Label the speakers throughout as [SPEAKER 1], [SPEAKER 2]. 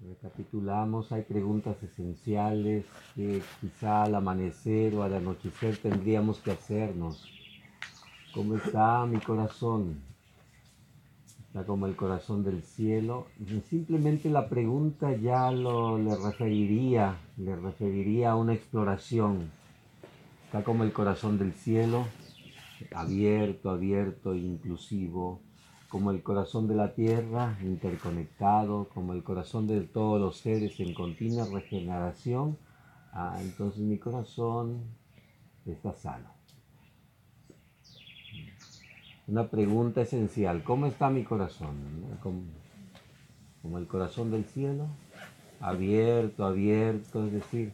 [SPEAKER 1] Recapitulamos, hay preguntas esenciales que quizá al amanecer o al anochecer tendríamos que hacernos. ¿Cómo está mi corazón? ¿Está como el corazón del cielo? Y simplemente la pregunta ya le referiría a una exploración. Está como el corazón del cielo, abierto, inclusivo, como el corazón de la tierra, interconectado, como el corazón de todos los seres en continua regeneración. Entonces mi corazón está sano. Una pregunta esencial, ¿cómo está mi corazón? Como el corazón del cielo, abierto, es decir,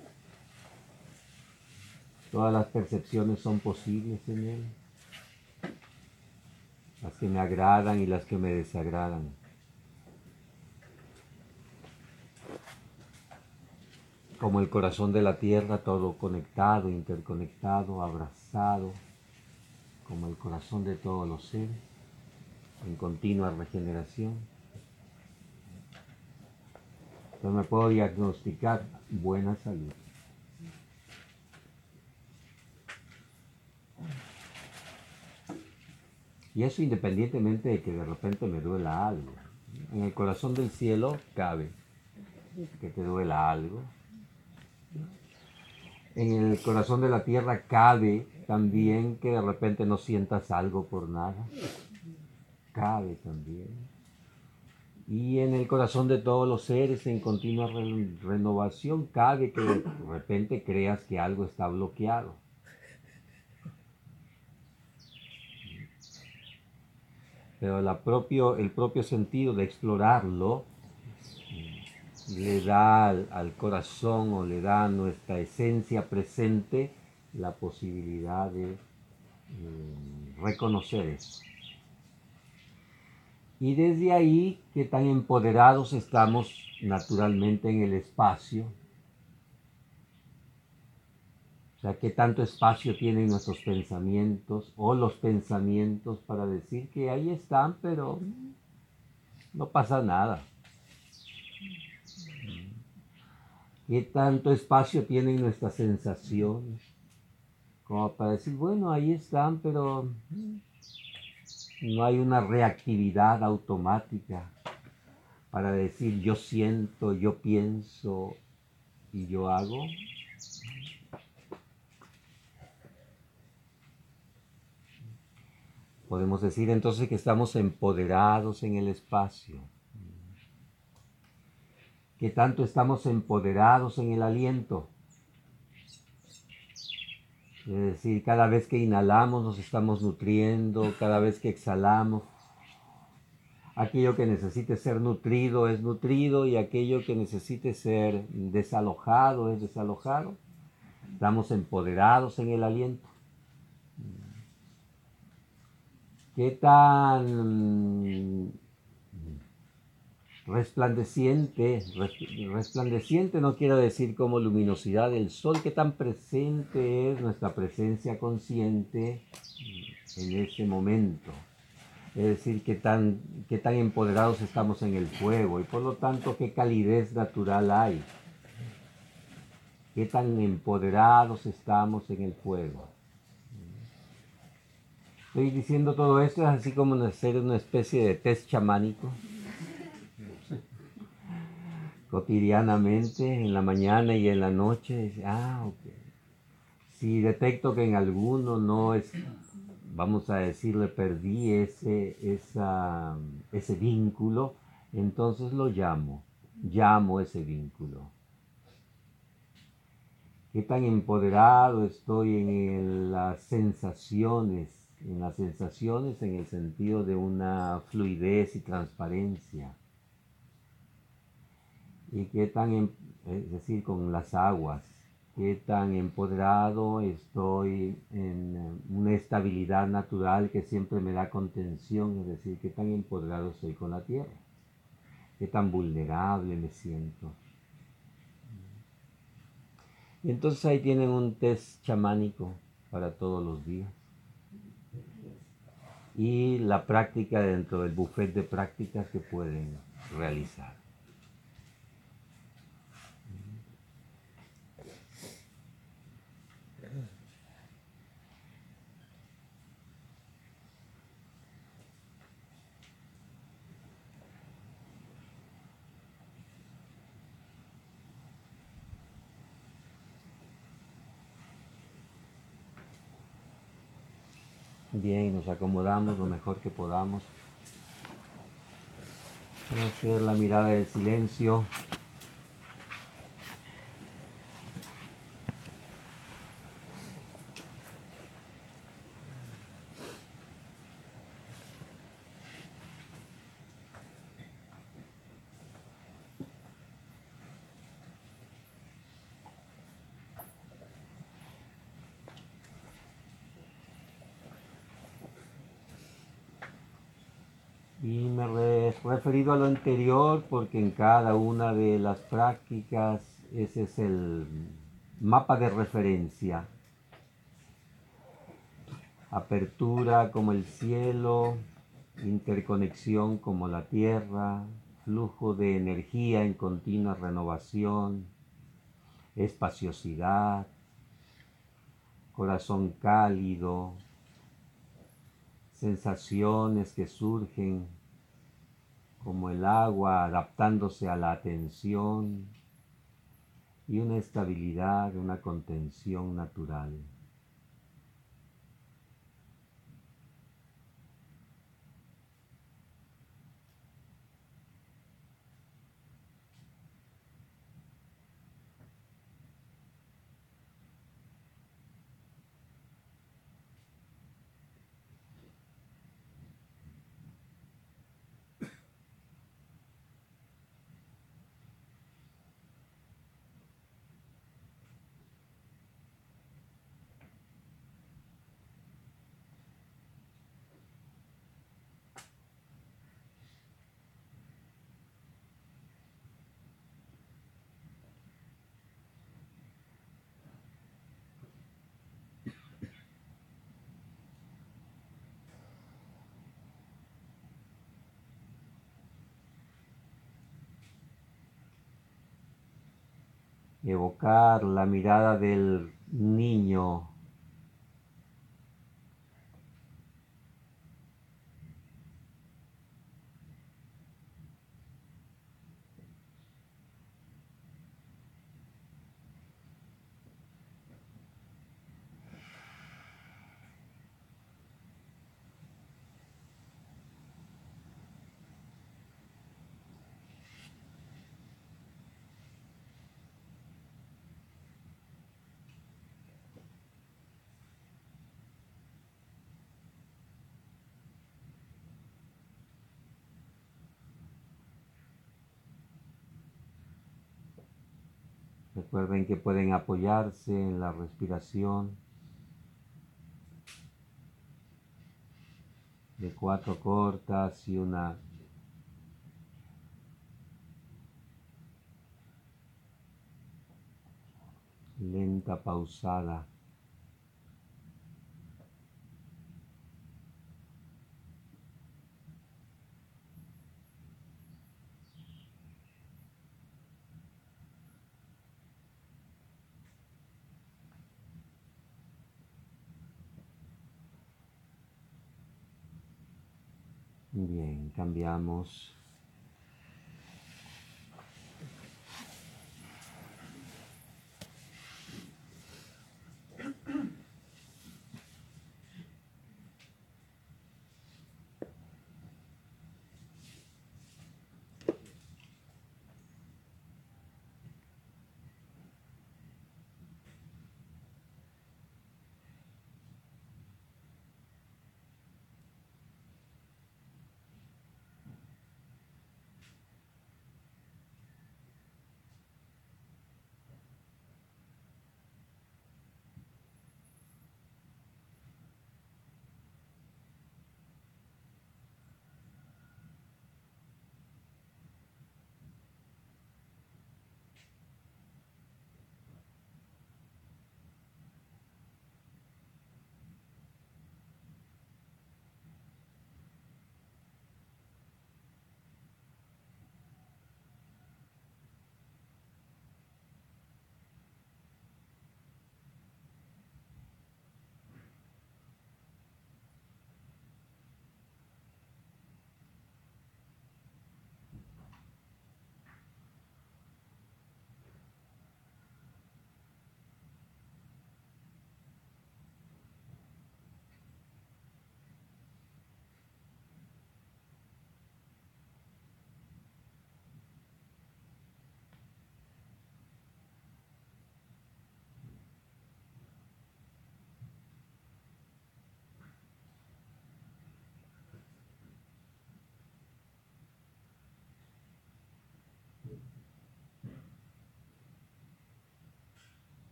[SPEAKER 1] todas las percepciones son posibles en él, las que me agradan y las que me desagradan. Como el corazón de la tierra, todo conectado, interconectado, abrazado, como el corazón de todos los seres, en continua regeneración. Entonces me puedo diagnosticar buena salud. Y eso independientemente de que de repente me duela algo. En el corazón del cielo cabe que te duela algo. En el corazón de la tierra cabe también que de repente no sientas algo por nada. Cabe también. Y en el corazón de todos los seres en continua renovación cabe que de repente creas que algo está bloqueado. Pero el propio sentido de explorarlo le da al corazón o le da a nuestra esencia presente la posibilidad de reconocer eso. Y desde ahí, que tan empoderados estamos naturalmente en el espacio. O sea, qué tanto espacio tienen nuestros pensamientos o los pensamientos para decir que ahí están, pero no pasa nada. Qué tanto espacio tienen nuestras sensaciones como para decir, bueno, ahí están, pero no hay una reactividad automática para decir yo siento, yo pienso y yo hago. Podemos decir entonces que estamos empoderados en el espacio. Que tanto estamos empoderados en el aliento. Es decir, cada vez que inhalamos nos estamos nutriendo, cada vez que exhalamos, aquello que necesite ser nutrido es nutrido y aquello que necesite ser desalojado es desalojado. Estamos empoderados en el aliento. ¿Qué tan resplandeciente no quiero decir como luminosidad del sol, qué tan presente es nuestra presencia consciente en ese momento? Es decir, qué tan empoderados estamos en el fuego y por lo tanto qué calidez natural hay. Qué tan empoderados estamos en el fuego. Estoy diciendo todo esto es así como hacer una especie de test chamánico. Cotidianamente, en la mañana y en la noche. Ok. Si detecto que en alguno no es, vamos a decirle, perdí ese vínculo, entonces lo llamo ese vínculo. Qué tan empoderado estoy en las sensaciones en el sentido de una fluidez y transparencia. Y qué tan, es decir, con las aguas, qué tan empoderado estoy en una estabilidad natural que siempre me da contención, es decir, qué tan empoderado estoy con la tierra, qué tan vulnerable me siento. Y entonces ahí tienen un test chamánico para todos los días. Y la práctica dentro del buffet de prácticas que pueden realizar. Bien, nos acomodamos lo mejor que podamos para hacer la mirada del silencio. Y me he referido a lo anterior porque en cada una de las prácticas ese es el mapa de referencia. Apertura como el cielo, interconexión como la tierra, flujo de energía en continua renovación, espaciosidad, corazón cálido, sensaciones que surgen como el agua adaptándose a la atención y una estabilidad, una contención natural. Evocar la mirada del niño Recuerden que pueden apoyarse en la respiración de 4 cortas y una lenta pausada. Bien, cambiamos.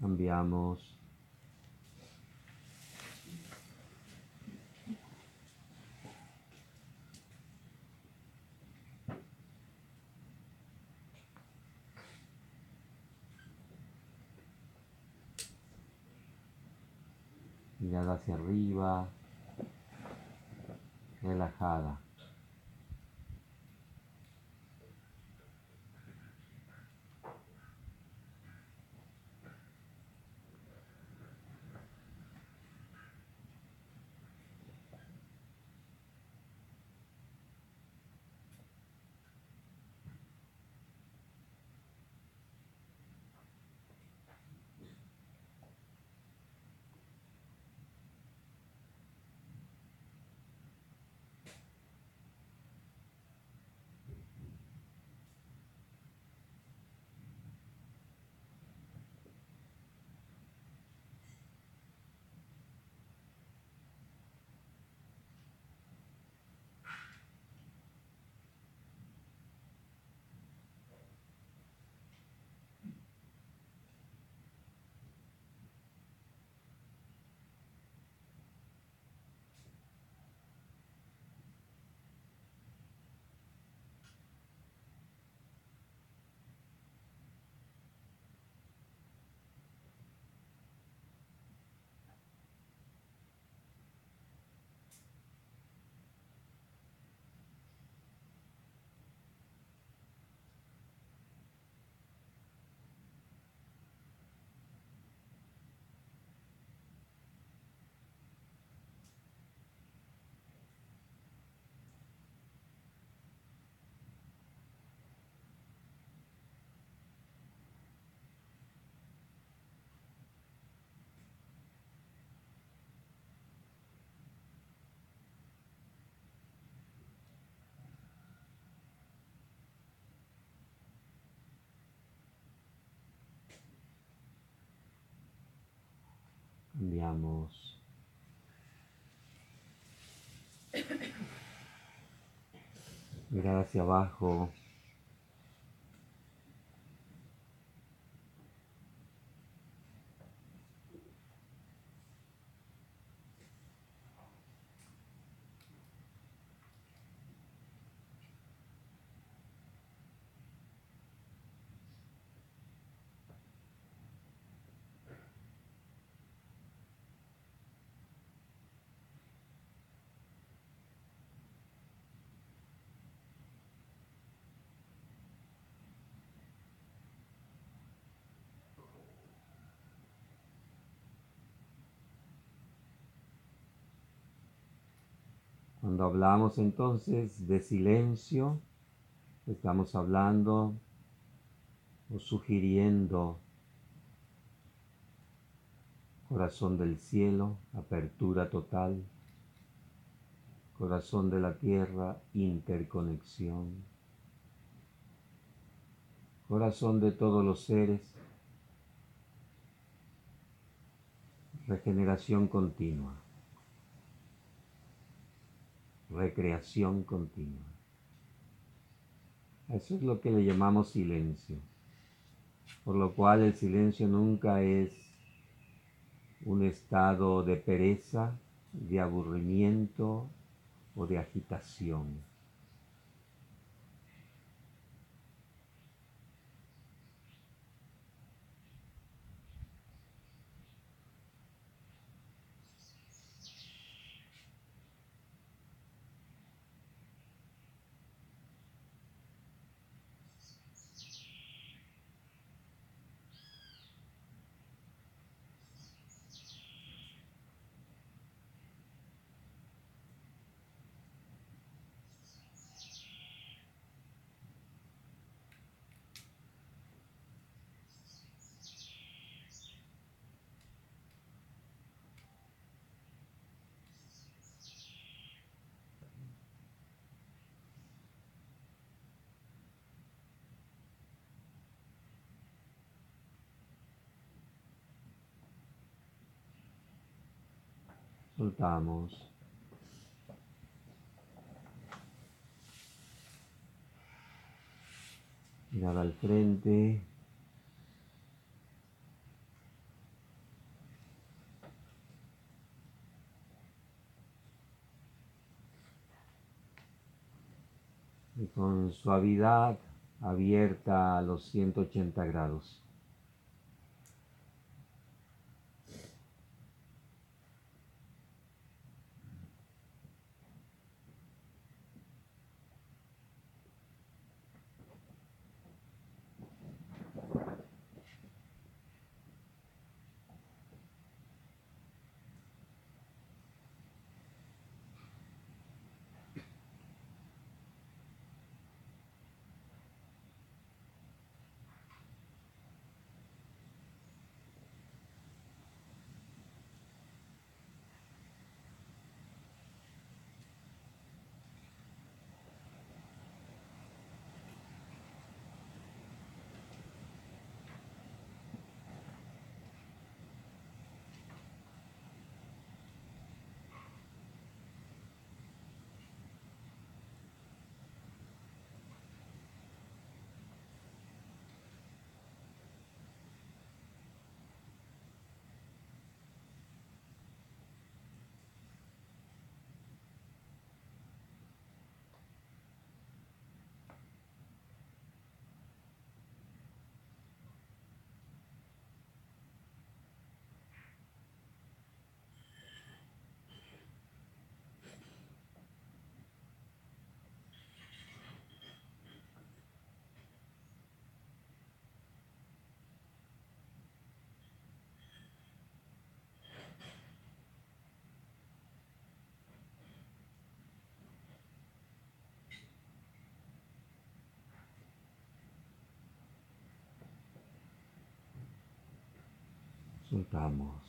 [SPEAKER 1] Cambiamos. Mirada hacia arriba, relajada. Cambiamos. Mirada hacia abajo. Cuando hablamos entonces de silencio, estamos hablando o sugiriendo corazón del cielo, apertura total, corazón de la tierra, interconexión, corazón de todos los seres, regeneración continua, recreación continua. Eso es lo que le llamamos silencio, por lo cual el silencio nunca es un estado de pereza, de aburrimiento o de agitación. Soltamos. Mirada al frente. y con suavidad abierta a los 180 grados. Soltamos.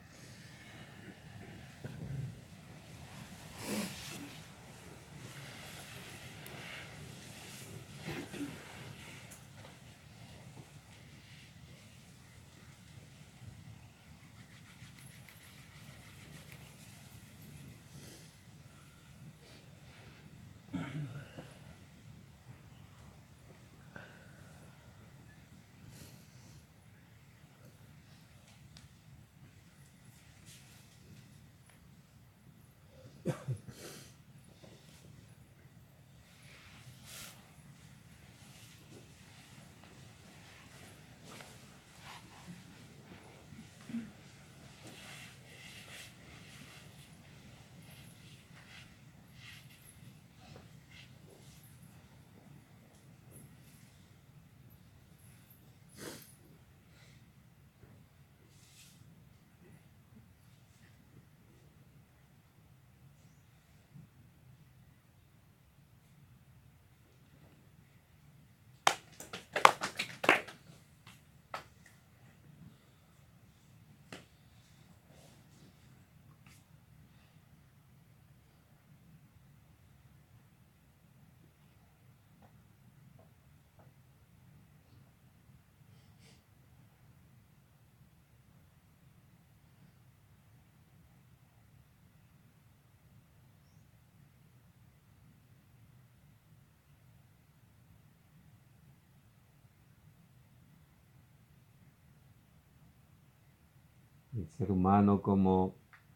[SPEAKER 1] El ser humano como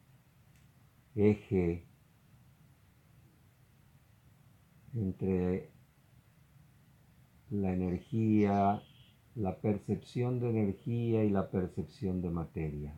[SPEAKER 1] eje entre la energía, la percepción de energía y la percepción de materia.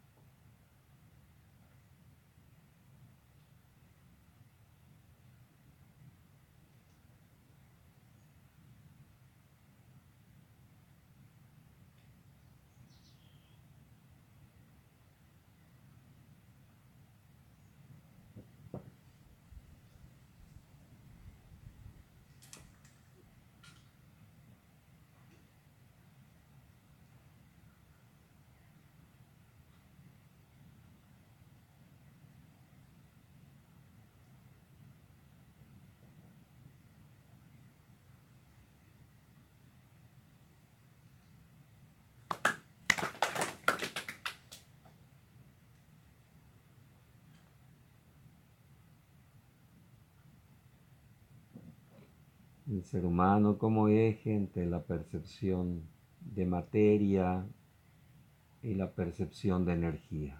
[SPEAKER 1] El ser humano como eje entre la percepción de materia y la percepción de energía.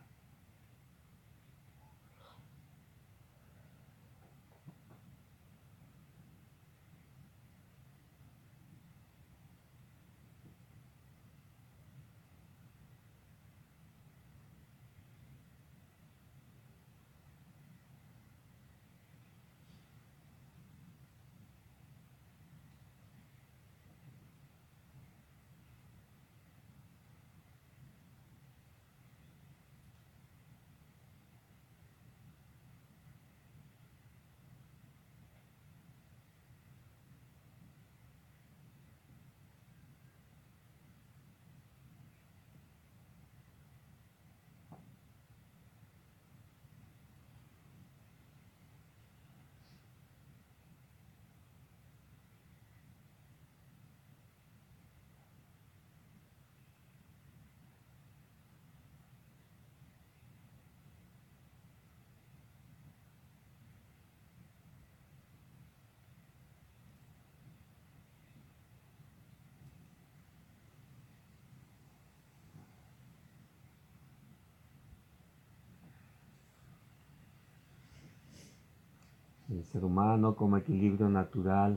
[SPEAKER 1] el ser humano como equilibrio natural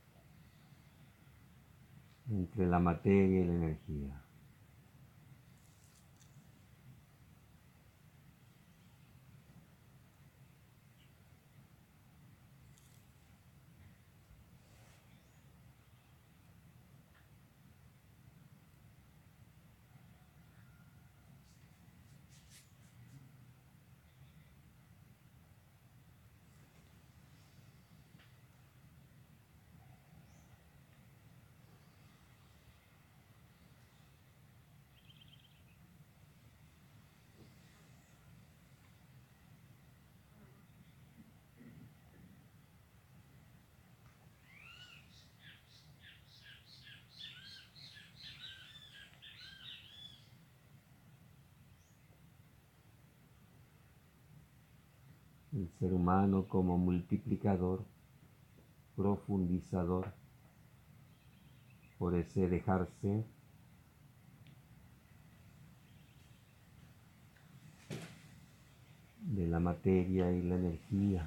[SPEAKER 1] entre la materia y la energía. El ser humano como multiplicador, profundizador, por ese dejarse de la materia y la energía.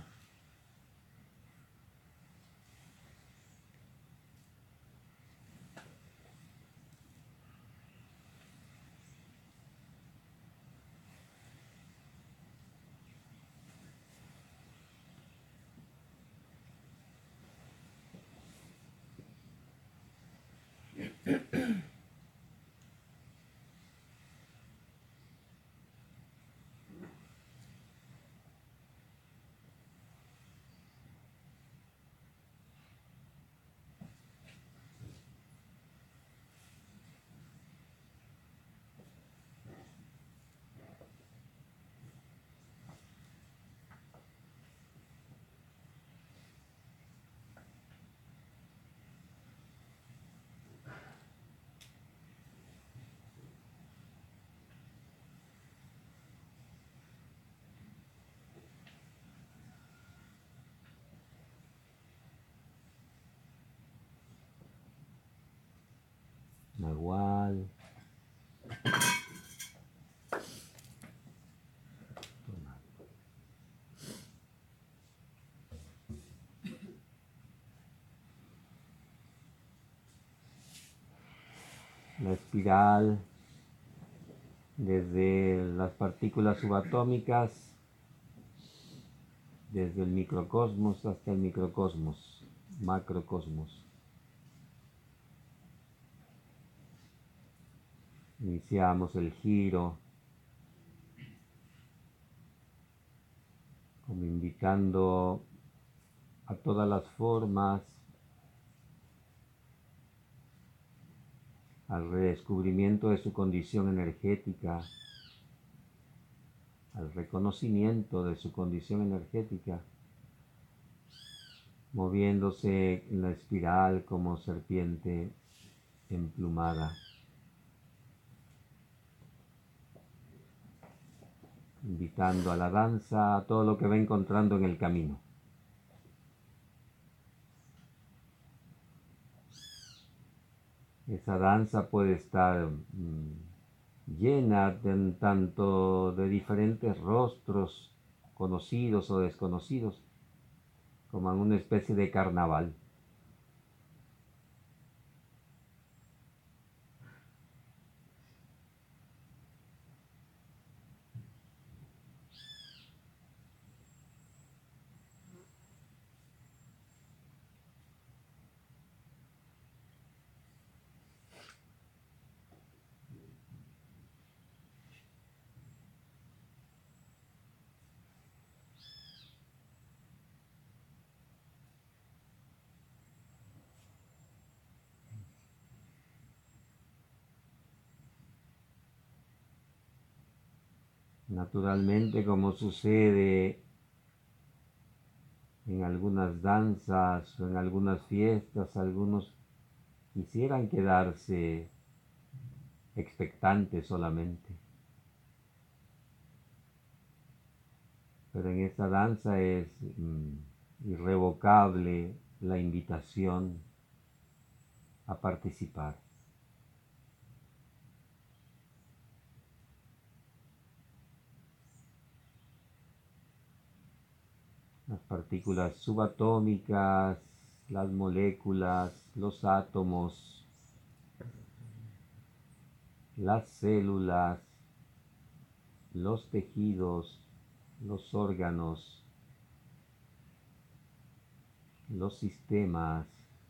[SPEAKER 1] Nahual, la espiral desde las partículas subatómicas, desde el microcosmos hasta el microcosmos, macrocosmos. Iniciamos el giro, como invitando a todas las formas al redescubrimiento de su condición energética, al reconocimiento de su condición energética, moviéndose en la espiral como serpiente emplumada, invitando a la danza a todo lo que va encontrando en el camino. Esa danza puede estar llena de tanto de diferentes rostros conocidos o desconocidos, como en una especie de carnaval. Naturalmente, como sucede en algunas danzas o en algunas fiestas, algunos quisieran quedarse expectantes solamente. Pero en esta danza es irrevocable la invitación a participar. las partículas subatómicas, las moléculas, los átomos, las células, los tejidos, los órganos, los sistemas,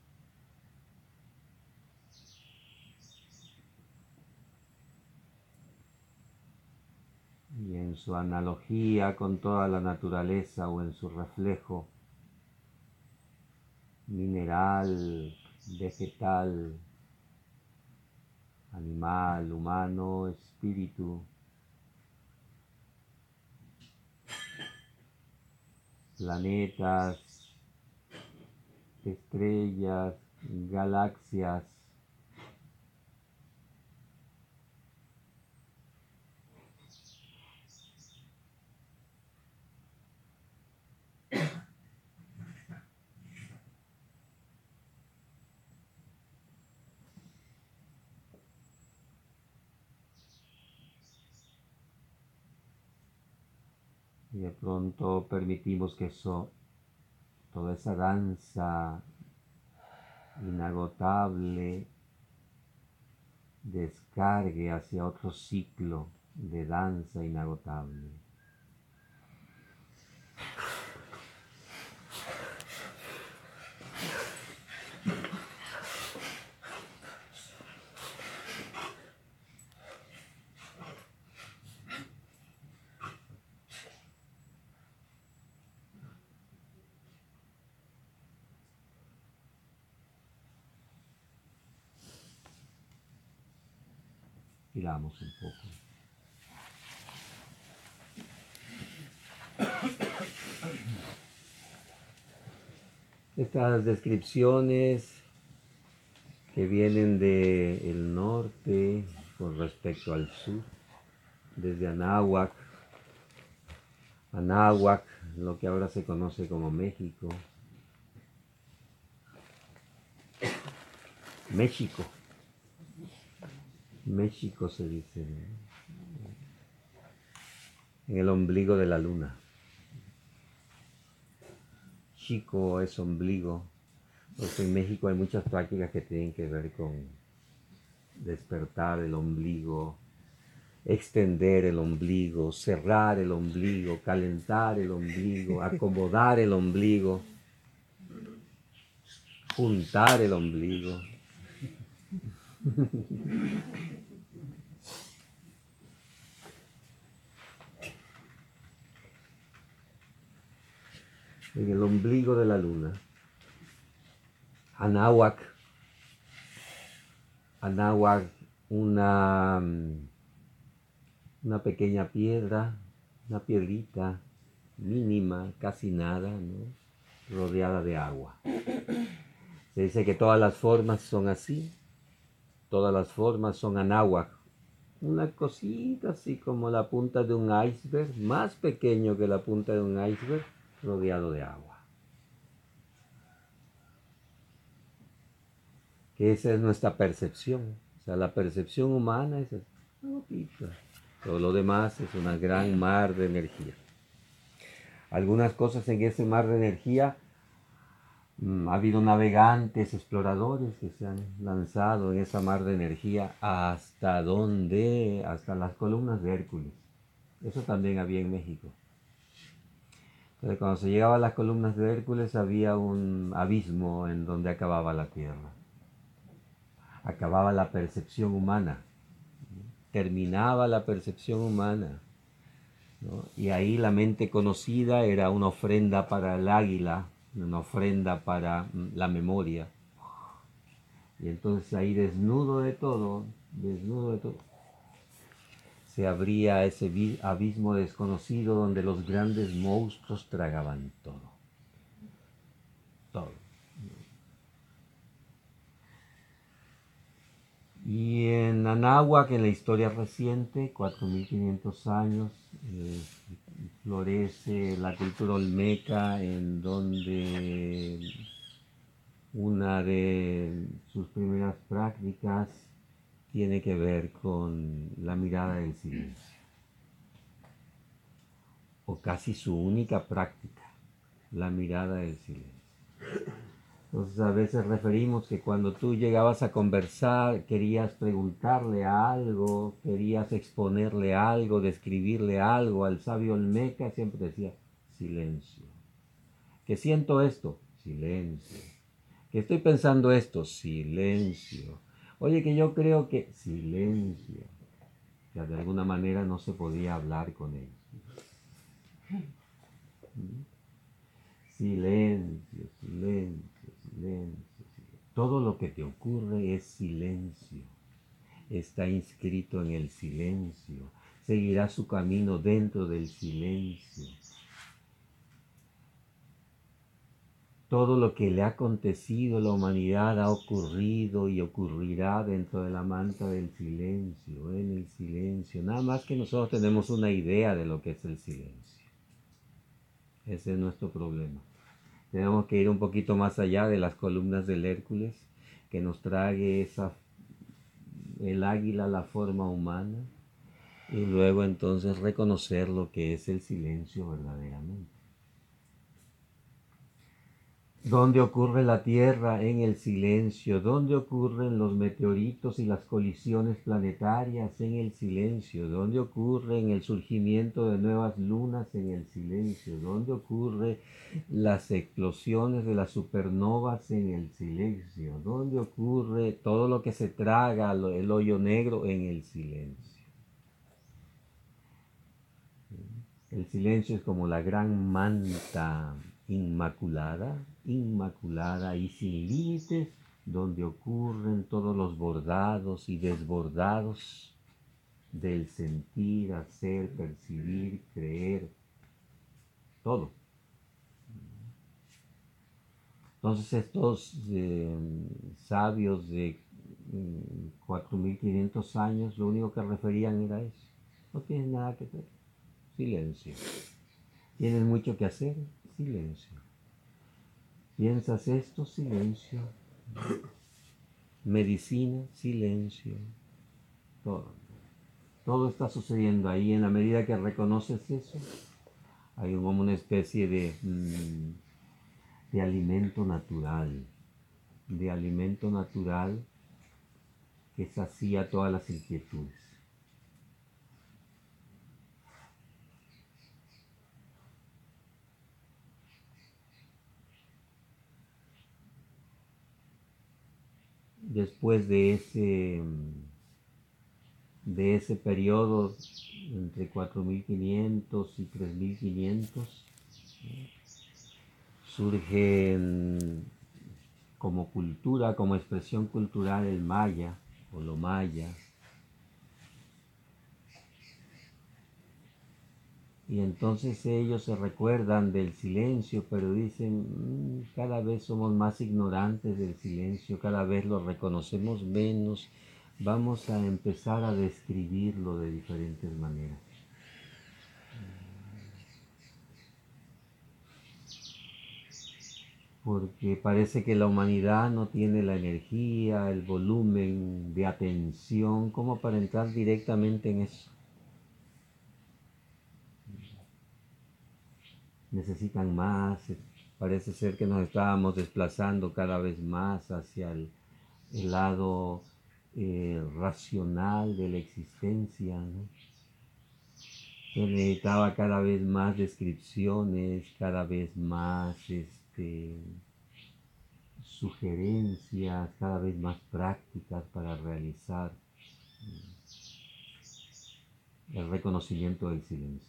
[SPEAKER 1] y en su analogía con toda la naturaleza o en su reflejo mineral, vegetal, animal, humano, espíritu, planetas, estrellas, galaxias, y de pronto permitimos que toda esa danza inagotable descargue hacia otro ciclo de danza inagotable. Giramos un poco. Estas descripciones que vienen del norte con respecto al sur, desde Anáhuac, lo que ahora se conoce como México, México se dice, en el ombligo de la luna. Chico es ombligo, porque en México hay muchas prácticas que tienen que ver con despertar el ombligo, extender el ombligo, cerrar el ombligo, calentar el ombligo, acomodar el ombligo, juntar el ombligo. En el ombligo de la luna. Anáhuac, una pequeña piedra, una piedrita mínima, casi nada, ¿no? Rodeada de agua. Se dice que todas las formas son así, todas las formas son anáhuac. Una cosita así como la punta de un iceberg, más pequeño que la punta de un iceberg, rodeado de agua. Que esa es nuestra percepción. O sea, la percepción humana es una gotita. Todo lo demás es una gran mar de energía. Algunas cosas en ese mar de energía, ha habido navegantes, exploradores que se han lanzado en esa mar de energía hasta donde, hasta las columnas de Hércules. Eso también había en México. Entonces, cuando se llegaba a las columnas de Hércules había un abismo en donde acababa la Tierra. Acababa la percepción humana. Terminaba la percepción humana, ¿no? Y ahí la mente conocida era una ofrenda para el águila, una ofrenda para la memoria. Y entonces ahí desnudo de todo, se abría ese abismo desconocido donde los grandes monstruos tragaban todo. Todo. Y en Anáhuac, en la historia reciente, 4500 años, florece la cultura olmeca, en donde una de sus primeras prácticas tiene que ver con la mirada del silencio, o casi su única práctica. la mirada del silencio. Entonces a veces referimos que cuando tú llegabas a conversar, querías preguntarle algo, querías exponerle algo, describirle algo al sabio Olmeca, siempre decía silencio. Que siento esto, silencio. Que estoy pensando esto, silencio. Oye, que yo creo que, silencio. Ya de alguna manera no se podía hablar con él. Silencio, silencio, silencio. Todo lo que te ocurre es silencio. Está inscrito en el silencio. Seguirá su camino dentro del silencio. Todo lo que le ha acontecido a la humanidad ha ocurrido y ocurrirá dentro de la manta del silencio, en el silencio. Nada más que nosotros tenemos una idea de lo que es el silencio. Ese es nuestro problema. Tenemos que ir un poquito más allá de las columnas del Hércules, que nos trague el águila, la forma humana, y luego entonces reconocer lo que es el silencio verdaderamente. ¿Dónde ocurre la Tierra? En el silencio. ¿Dónde ocurren los meteoritos y las colisiones planetarias? En el silencio. ¿Dónde ocurre el surgimiento de nuevas lunas? En el silencio. ¿Dónde ocurren las explosiones de las supernovas? En el silencio. ¿Dónde ocurre todo lo que se traga, el hoyo negro? En el silencio. El silencio es como la gran manta inmaculada y sin límites, donde ocurren todos los bordados y desbordados del sentir, hacer, percibir, creer, todo. Entonces estos sabios de 4500 años, lo único que referían era eso. No tienes nada que hacer. Silencio. ¿Tienes mucho que hacer? Silencio. ¿Piensas esto? Silencio. Medicina, silencio. Todo. Todo está sucediendo ahí. En la medida que reconoces eso, hay como una especie de alimento natural. De alimento natural que sacía todas las inquietudes. Después de ese periodo entre 4500 y 3500, surge como cultura, como expresión cultural el maya o lo maya. Y entonces ellos se recuerdan del silencio, pero dicen, cada vez somos más ignorantes del silencio, cada vez lo reconocemos menos, vamos a empezar a describirlo de diferentes maneras. Porque parece que la humanidad no tiene la energía, el volumen de atención como para entrar directamente en eso. Necesitan más, parece ser que nos estábamos desplazando cada vez más hacia el lado racional de la existencia, ¿no? Se necesitaba cada vez más descripciones, cada vez más sugerencias, cada vez más prácticas para realizar el reconocimiento del silencio.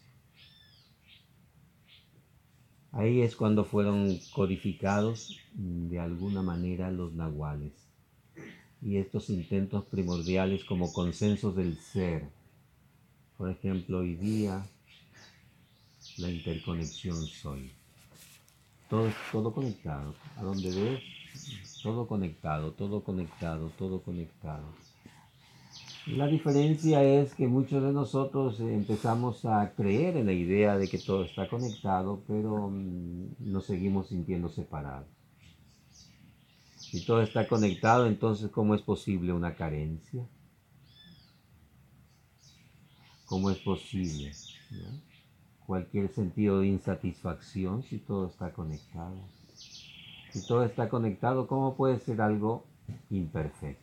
[SPEAKER 1] Ahí es cuando fueron codificados de alguna manera los nahuales y estos intentos primordiales como consensos del ser. Por ejemplo, hoy día la interconexión soy. Todo conectado. A donde ves, todo conectado, todo conectado, todo conectado. La diferencia es que muchos de nosotros empezamos a creer en la idea de que todo está conectado, pero nos seguimos sintiendo separados. Si todo está conectado, entonces ¿cómo es posible una carencia? ¿Cómo es posible? ¿No? cualquier sentido de insatisfacción si todo está conectado. Si todo está conectado, ¿cómo puede ser algo imperfecto?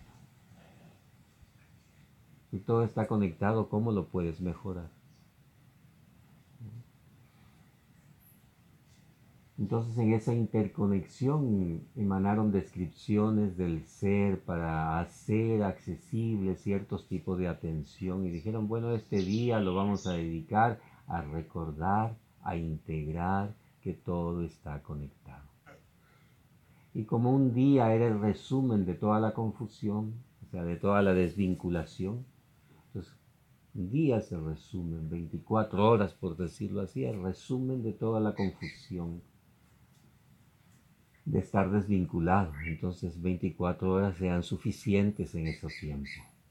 [SPEAKER 1] Si todo está conectado, ¿cómo lo puedes mejorar? Entonces en esa interconexión emanaron descripciones del ser para hacer accesible ciertos tipos de atención y dijeron, bueno, este día lo vamos a dedicar a recordar, a integrar que todo está conectado. Y como un día era el resumen de toda la confusión, o sea, de toda la desvinculación, entonces un día es el resumen, 24 horas por decirlo así, el resumen de toda la confusión de estar desvinculado. Entonces 24 horas sean suficientes en esos tiempos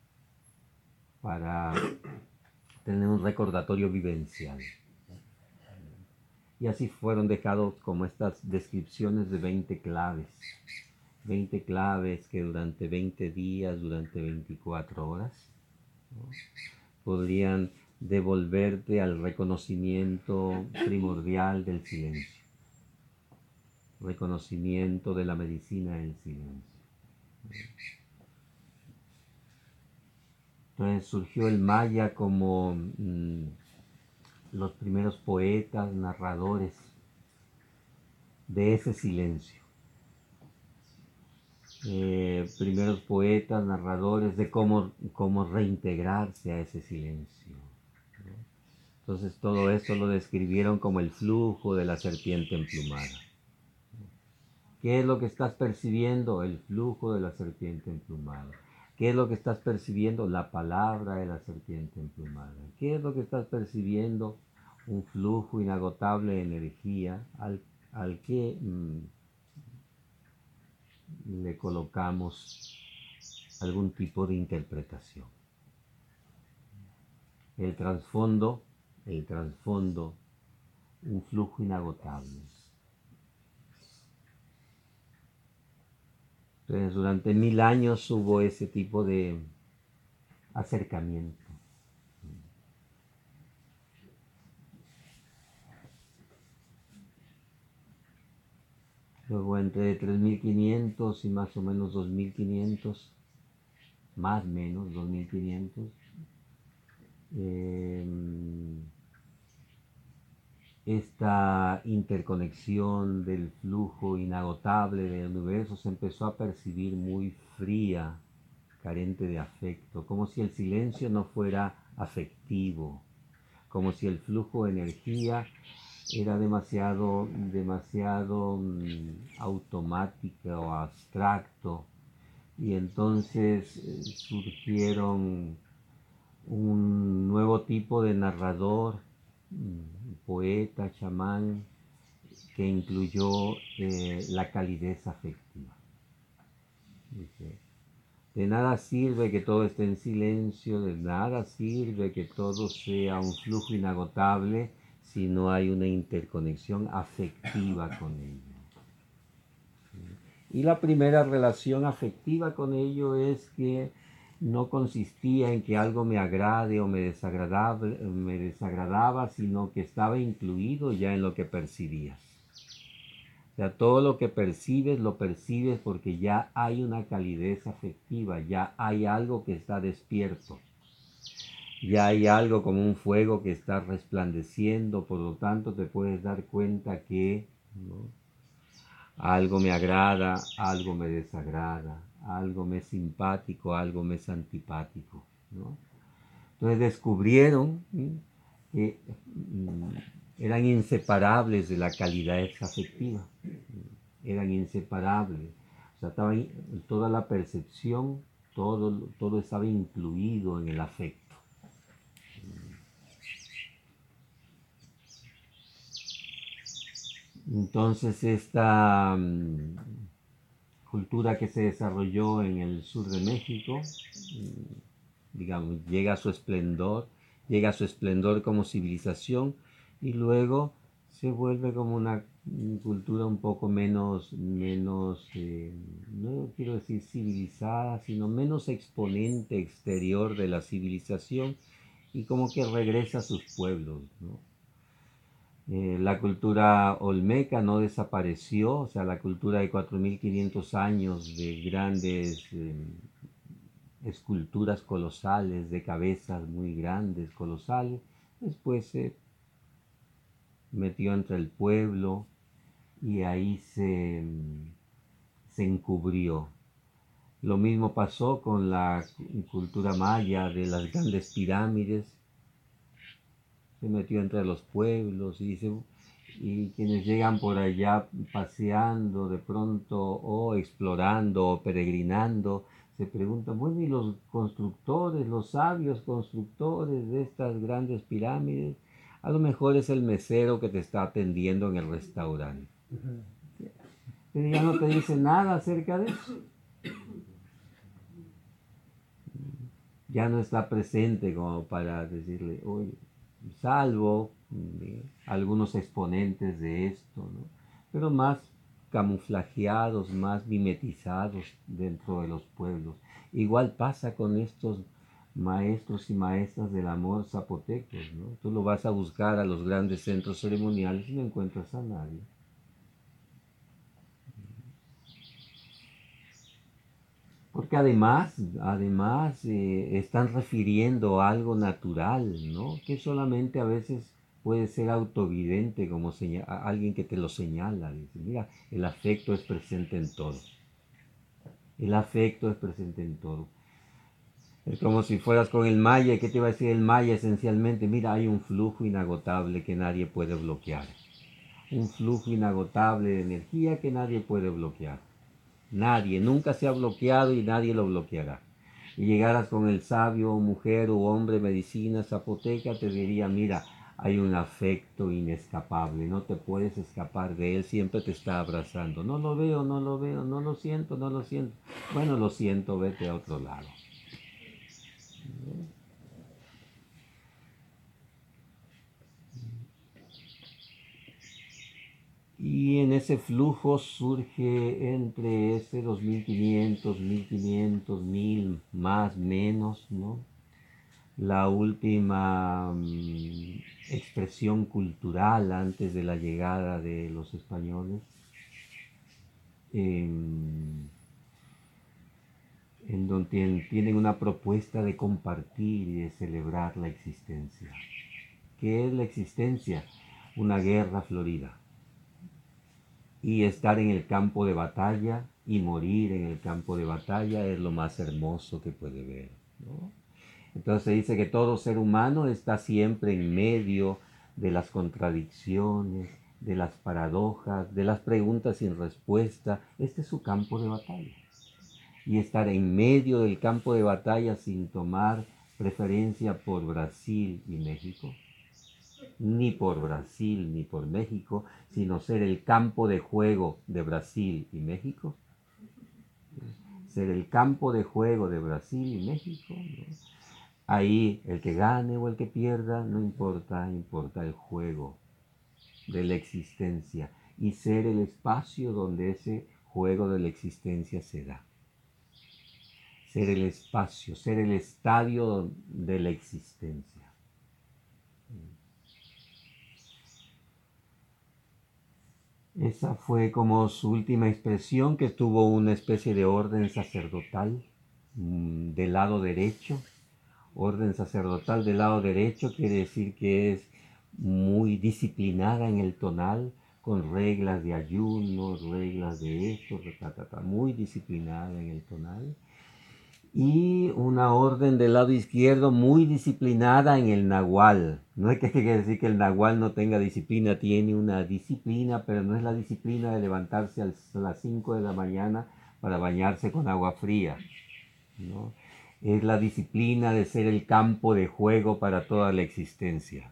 [SPEAKER 1] para tener un recordatorio vivencial. Y así fueron dejados como estas descripciones de 20 claves. 20 claves que durante 20 días, durante 24 horas, ¿no?, podrían devolverte al reconocimiento primordial del silencio. Reconocimiento de la medicina del silencio. Entonces surgió el maya como los primeros poetas, narradores de ese silencio. Primeros poetas, narradores de cómo reintegrarse a ese silencio. Entonces todo eso lo describieron como el flujo de la serpiente emplumada. ¿Qué es lo que estás percibiendo? El flujo de la serpiente emplumada. ¿Qué es lo que estás percibiendo? La palabra de la serpiente emplumada. ¿Qué es lo que estás percibiendo? Un flujo inagotable de energía al que le colocamos algún tipo de interpretación. El trasfondo, un flujo inagotable. Entonces, durante 1000 años hubo ese tipo de acercamiento. Luego entre 3500 y más o menos 2500, más o menos 2500, esta interconexión del flujo inagotable del universo se empezó a percibir muy fría, carente de afecto, como si el silencio no fuera afectivo, como si el flujo de energía era demasiado automático o abstracto, y entonces surgieron un nuevo tipo de narrador, poeta, chamán, que incluyó la calidez afectiva. Dice, de nada sirve que todo esté en silencio, de nada sirve que todo sea un flujo inagotable si no hay una interconexión afectiva con ello. Y la primera relación afectiva con ello es que no consistía en que algo me agrade o me desagradaba, sino que estaba incluido ya en lo que percibías. O sea, todo lo que percibes, lo percibes porque ya hay una calidez afectiva, ya hay algo que está despierto, ya hay algo como un fuego que está resplandeciendo, por lo tanto te puedes dar cuenta que, ¿no?, algo me agrada, algo me desagrada, algo me es simpático, algo me es antipático, ¿no? Entonces descubrieron que eran inseparables de la calidad afectiva, eran inseparables. O sea, toda la percepción, todo estaba incluido en el afecto. Entonces esta cultura que se desarrolló en el sur de México, digamos, llega a su esplendor como civilización, y luego se vuelve como una cultura un poco menos no quiero decir civilizada, sino menos exponente exterior de la civilización, y como que regresa a sus pueblos, ¿no? La cultura olmeca no desapareció, o sea, la cultura de 4500 años de grandes esculturas colosales, de cabezas muy grandes, colosales, después se metió entre el pueblo y ahí se encubrió. Lo mismo pasó con la cultura maya de las grandes pirámides, se metió entre los pueblos y quienes llegan por allá paseando de pronto o explorando o peregrinando, se preguntan, bueno, ¿y los constructores, los sabios constructores de estas grandes pirámides? A lo mejor es el mesero que te está atendiendo en el restaurante. Pero ya no te dice nada acerca de eso. Ya no está presente como para decirle, oye, salvo algunos exponentes de esto, ¿no? Pero más camuflajeados, más mimetizados dentro de los pueblos. Igual pasa con estos maestros y maestras del amor zapotecos, ¿no? Tú lo vas a buscar a los grandes centros ceremoniales y no encuentras a nadie. Porque además están refiriendo a algo natural, ¿no? Que solamente a veces puede ser autovidente, como alguien que te lo señala. Dice, mira, el afecto es presente en todo. El afecto es presente en todo. Es como si fueras con el maya. ¿Qué te va a decir el maya esencialmente? Mira, hay un flujo inagotable que nadie puede bloquear. Un flujo inagotable de energía que nadie puede bloquear. Nadie, nunca se ha bloqueado y nadie lo bloqueará. Y llegaras con el sabio, mujer o hombre, medicina, zapoteca, te diría, mira, hay un afecto inescapable, no te puedes escapar de él, siempre te está abrazando. No lo veo, no lo veo, no lo siento, no lo siento. Bueno, lo siento, vete a otro lado. Y en ese flujo surge entre ese 2500, 1500, 1000, más, menos, ¿no? La última expresión cultural antes de la llegada de los españoles, en donde tienen una propuesta de compartir y de celebrar la existencia. ¿Qué es la existencia? Una guerra florida. Y estar en el campo de batalla y morir en el campo de batalla es lo más hermoso que puede ver, ¿no? Entonces dice que todo ser humano está siempre en medio de las contradicciones, de las paradojas, de las preguntas sin respuesta. Este es su campo de batalla. Y estar en medio del campo de batalla sin tomar preferencia por Brasil y México, ni por Brasil ni por México, sino ser el campo de juego de Brasil y México. Ser el campo de juego de Brasil y México, ¿no? Ahí el que gane o el que pierda, no importa, importa el juego de la existencia y ser el espacio donde ese juego de la existencia se da. Ser el espacio, ser el estadio de la existencia. Esa fue como su última expresión, que tuvo una especie de orden sacerdotal del lado derecho. Orden sacerdotal del lado derecho quiere decir que es muy disciplinada en el tonal, con reglas de ayuno, reglas de esto, muy disciplinada en el tonal. Y una orden del lado izquierdo muy disciplinada en el nahual. No es que quiere decir que el nahual no tenga disciplina, tiene una disciplina, pero no es la disciplina de levantarse a las 5 de la mañana para bañarse con agua fría, ¿no? Es la disciplina de ser el campo de juego para toda la existencia.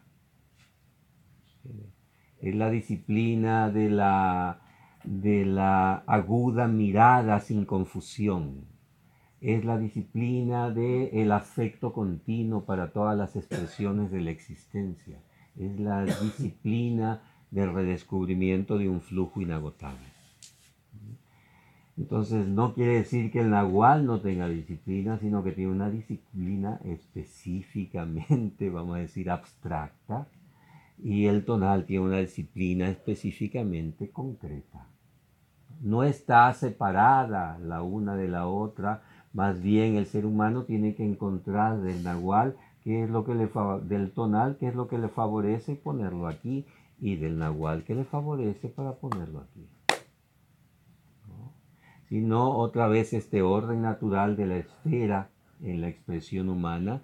[SPEAKER 1] Es la disciplina de la aguda mirada sin confusión. Es la disciplina del afecto continuo para todas las expresiones de la existencia. Es la disciplina del redescubrimiento de un flujo inagotable. Entonces no quiere decir que el nahual no tenga disciplina, sino que tiene una disciplina específicamente, vamos a decir, abstracta, y el tonal tiene una disciplina específicamente concreta. No está separada la una de la otra, más bien el ser humano tiene que encontrar del nahual qué es lo que del tonal qué es lo que le favorece ponerlo aquí, y del nahual que le favorece para ponerlo aquí. ¿No? Si no, otra vez este orden natural de la esfera en la expresión humana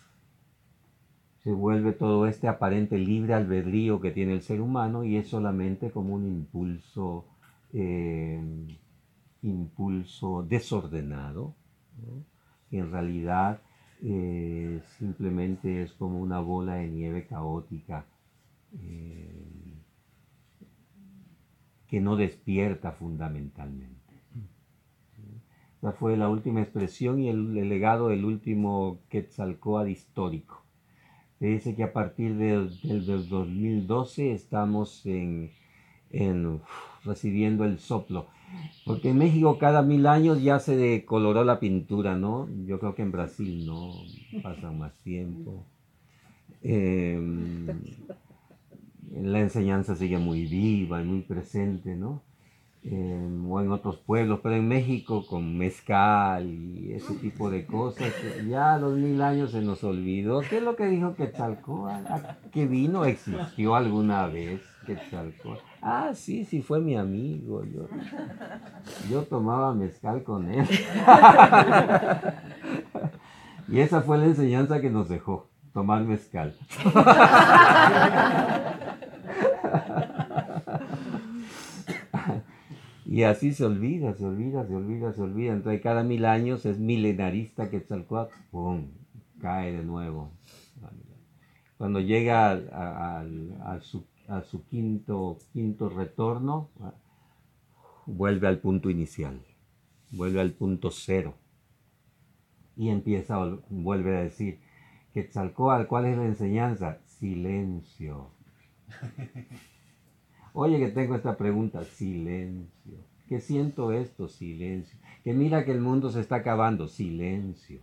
[SPEAKER 1] se vuelve todo este aparente libre albedrío que tiene el ser humano, y es solamente como un impulso desordenado, ¿no? Que en realidad simplemente es como una bola de nieve caótica eh, que no despierta fundamentalmente. Esa fue la última expresión y el legado del último Quetzalcóatl histórico. Se dice que a partir del 2012 estamos recibiendo el soplo. Porque en México cada 1000 años ya se decoloró la pintura, ¿no? Yo creo que en Brasil no, pasa más tiempo. La enseñanza sigue muy viva y muy presente, ¿no? O en otros pueblos, pero en México con mezcal y ese tipo de cosas, ya a los 1000 años se nos olvidó. ¿Qué es lo que dijo Quetzalcóatl? ¿Qué vino? ¿Existió alguna vez Quetzalcóatl? Ah, sí, sí fue mi amigo. Yo tomaba mezcal con él. Y esa fue la enseñanza que nos dejó, tomar mezcal. Y así se olvida, se olvida, se olvida, se olvida. Entonces cada 1000 años es milenarista Quetzalcóatl, ¡pum!, cae de nuevo. Cuando llega a su quinto retorno, vuelve al punto inicial, vuelve al punto cero. Y vuelve a decir, Quetzalcóatl, ¿cuál es la enseñanza? Silencio. Oye, que tengo esta pregunta, silencio. ¿Qué siento esto? Silencio. Que mira que el mundo se está acabando, silencio.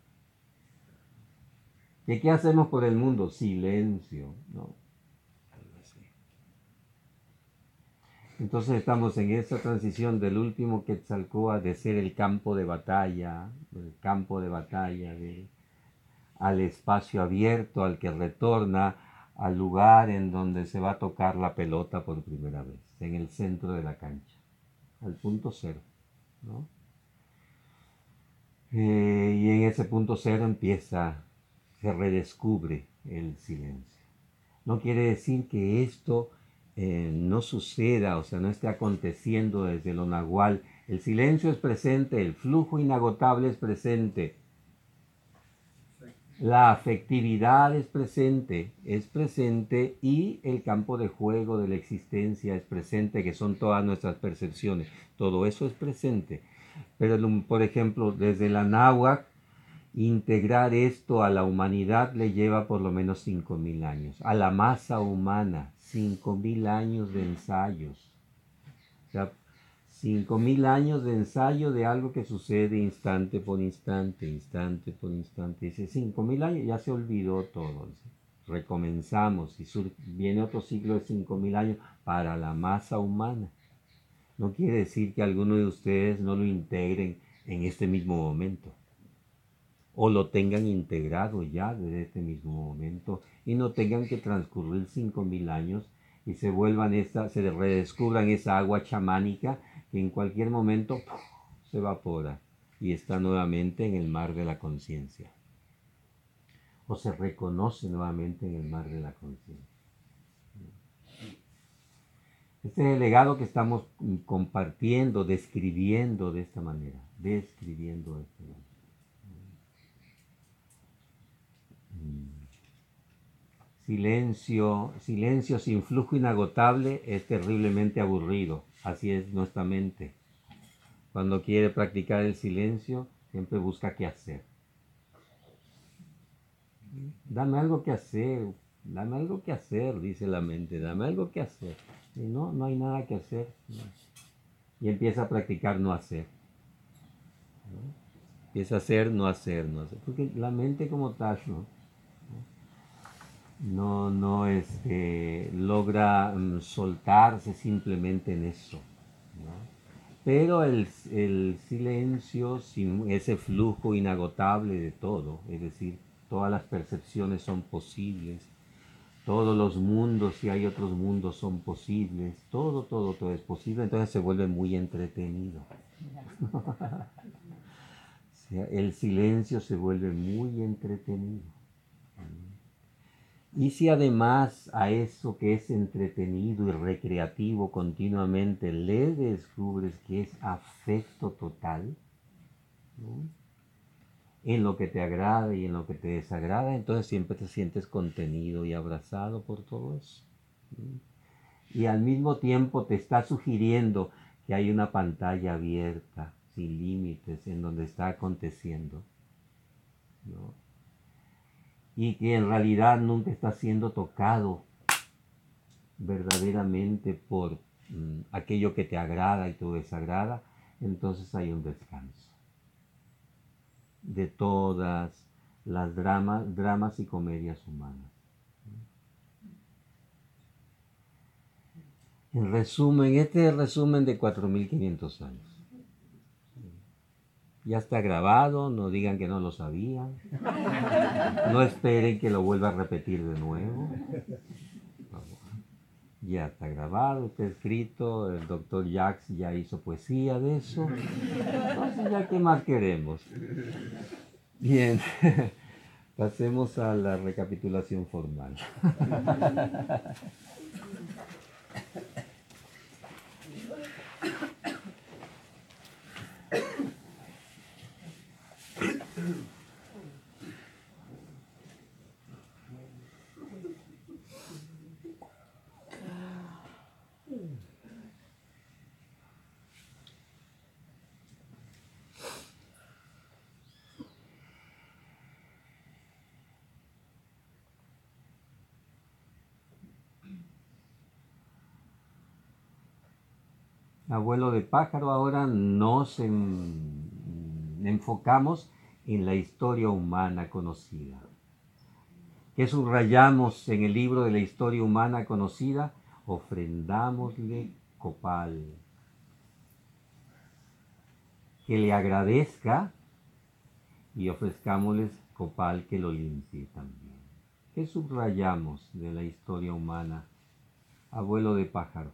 [SPEAKER 1] ¿Que qué hacemos por el mundo? Silencio. ¿No? Entonces estamos en esa transición del último Quetzalcóatl de ser el campo de batalla, al espacio abierto, al que retorna al lugar en donde se va a tocar la pelota por primera vez, en el centro de la cancha, al punto cero, ¿no? Y en ese punto cero se redescubre el silencio. No quiere decir que esto no suceda, o sea, no esté aconteciendo desde lo nahual. El silencio es presente, el flujo inagotable es presente, la afectividad es presente, y el campo de juego de la existencia es presente, que son todas nuestras percepciones. Todo eso es presente. Pero, por ejemplo, desde la náhuatl, integrar esto a la humanidad le lleva por lo menos 5000 años. A la masa humana, 5000 años de ensayos. O sea, 5000 años de ensayo de algo que sucede instante por instante, instante por instante. Dice, 5000 años ya se olvidó todo. Recomenzamos y viene otro ciclo de 5000 años para la masa humana. No quiere decir que alguno de ustedes no lo integren en este mismo momento, o lo tengan integrado ya desde este mismo momento, y no tengan que transcurrir 5000 años y se redescubran esa agua chamánica que en cualquier momento se evapora y está nuevamente en el mar de la conciencia, o se reconoce nuevamente en el mar de la conciencia. Este es el legado que estamos compartiendo, describiendo de esta manera, Silencio sin flujo inagotable es terriblemente aburrido. Así es nuestra mente. Cuando quiere practicar el silencio, siempre busca qué hacer. Dame algo que hacer, dice la mente, dame algo que hacer. Y no hay nada que hacer. Y empieza a practicar no hacer. Empieza a hacer, no hacer. Porque la mente como tal, ¿no? no logra soltarse simplemente en eso, ¿no? Pero el silencio, sin ese flujo inagotable de todo, es decir, todas las percepciones son posibles, todos los mundos, si hay otros mundos, son posibles, todo es posible, entonces se vuelve muy entretenido. O sea, el silencio se vuelve muy entretenido. Y si además a eso que es entretenido y recreativo continuamente le descubres que es afecto total, ¿no? En lo que te agrada y en lo que te desagrada, entonces siempre te sientes contenido y abrazado por todo eso. ¿No? Y al mismo tiempo te está sugiriendo que hay una pantalla abierta, sin límites, en donde está aconteciendo, ¿no? Y que en realidad nunca está siendo tocado verdaderamente por aquello que te agrada y te desagrada, entonces hay un descanso de todas las dramas y comedias humanas. En resumen, este es el resumen de 4500 años. Ya está grabado, no digan que no lo sabían, no esperen que lo vuelva a repetir de nuevo. Ya está grabado, está escrito, el doctor Jacques ya hizo poesía de eso. Entonces, ¿ya qué más queremos? Bien, pasemos a la recapitulación formal. Abuelo de pájaro, ahora nos enfocamos en la historia humana conocida. ¿Qué subrayamos en el libro de la historia humana conocida? Ofrendámosle copal. Que le agradezca y ofrezcámosles copal que lo limpie también. ¿Qué subrayamos de la historia humana? Abuelo de pájaro.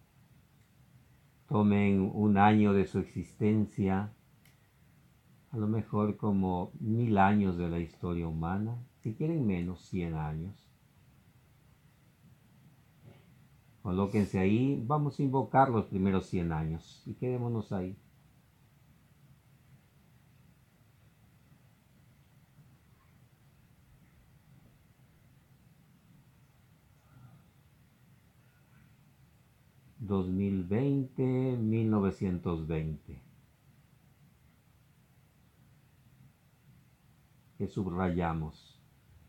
[SPEAKER 1] Tomen un año de su existencia, a lo mejor como 1000 años de la historia humana, si quieren menos, 100 años. Colóquense ahí, vamos a invocar los primeros 100 años y quedémonos ahí. (2020, 1920). ¿Qué subrayamos?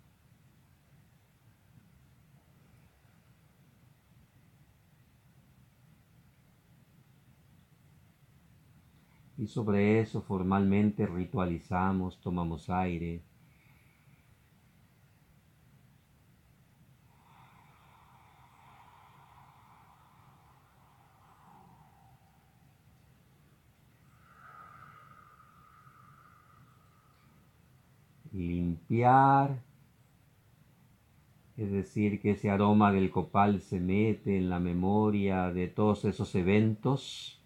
[SPEAKER 1] Y sobre eso formalmente ritualizamos, tomamos aire. Limpiar, es decir, que ese aroma del copal se mete en la memoria de todos esos eventos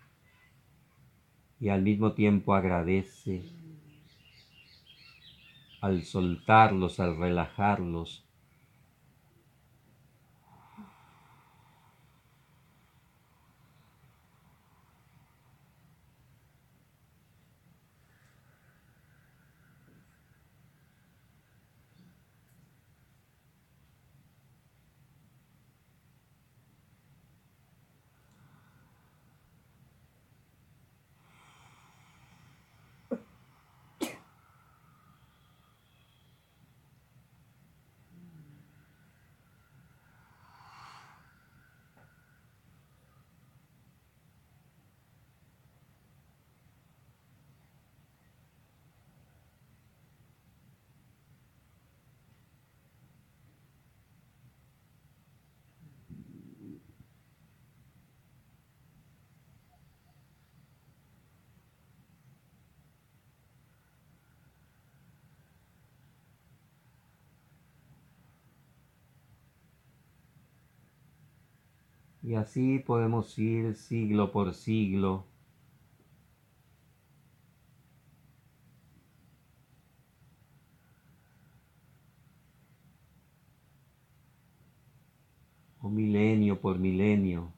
[SPEAKER 1] y al mismo tiempo agradece al soltarlos, al relajarlos. Y así podemos ir siglo por siglo, o milenio por milenio.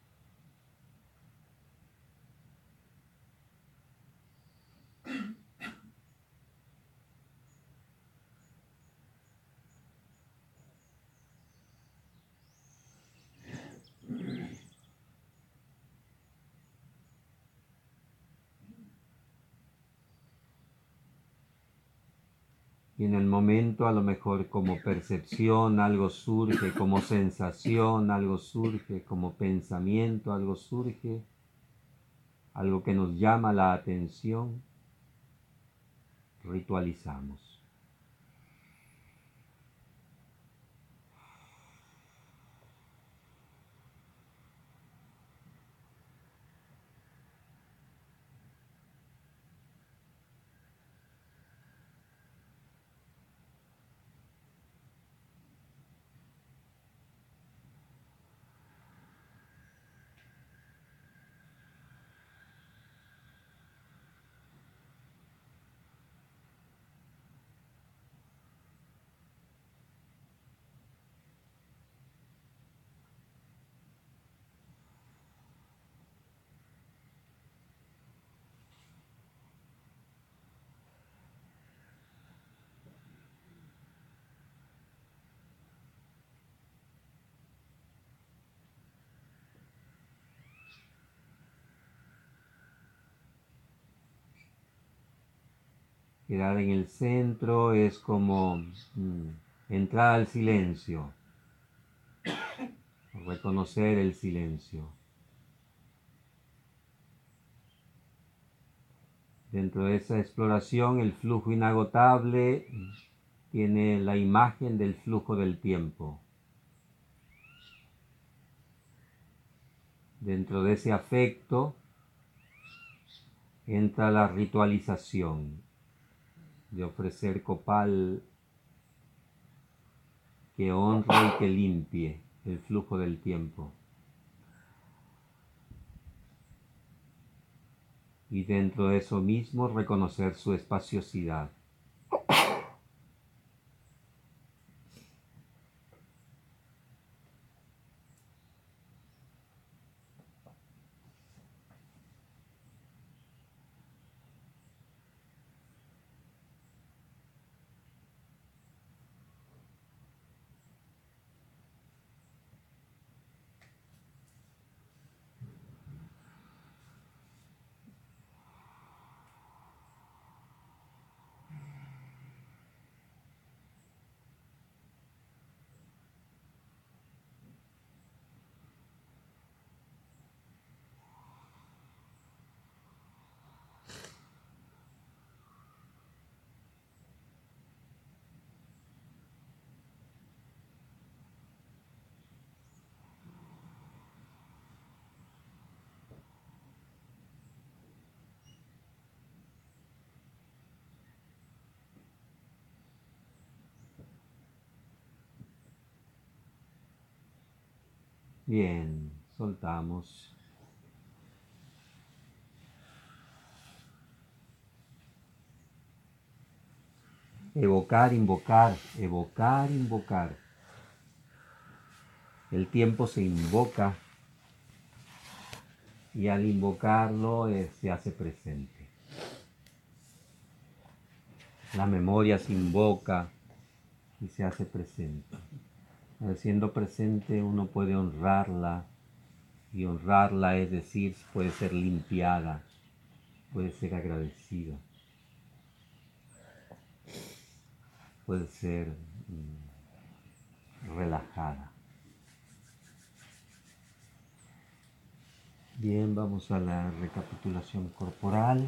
[SPEAKER 1] Y en el momento a lo mejor como percepción algo surge, como sensación algo surge, como pensamiento algo surge, algo que nos llama la atención, ritualizamos. Quedar en el centro es como entrar al silencio, reconocer el silencio. Dentro de esa exploración, el flujo inagotable tiene la imagen del flujo del tiempo. Dentro de ese afecto entra la ritualización de ofrecer copal que honre y que limpie el flujo del tiempo. Y dentro de eso mismo reconocer su espaciosidad. Bien, soltamos. Evocar, invocar, evocar, invocar. El tiempo se invoca y al invocarlo se hace presente. La memoria se invoca y se hace presente. Siendo presente uno puede honrarla, y honrarla es decir, puede ser limpiada, puede ser agradecida, puede ser relajada. Bien, vamos a la recapitulación corporal.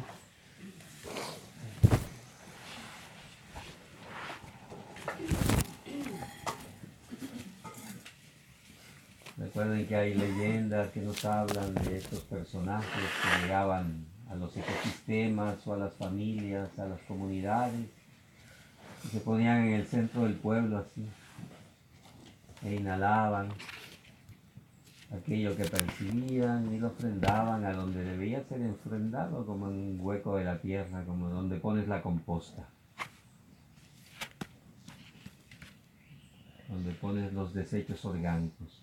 [SPEAKER 1] Recuerden que hay leyendas que nos hablan de estos personajes que llegaban a los ecosistemas o a las familias, a las comunidades, y se ponían en el centro del pueblo así, e inhalaban, aquello que percibían y lo ofrendaban a donde debía ser ofrendado, como en un hueco de la tierra, como donde pones la composta, donde pones los desechos orgánicos.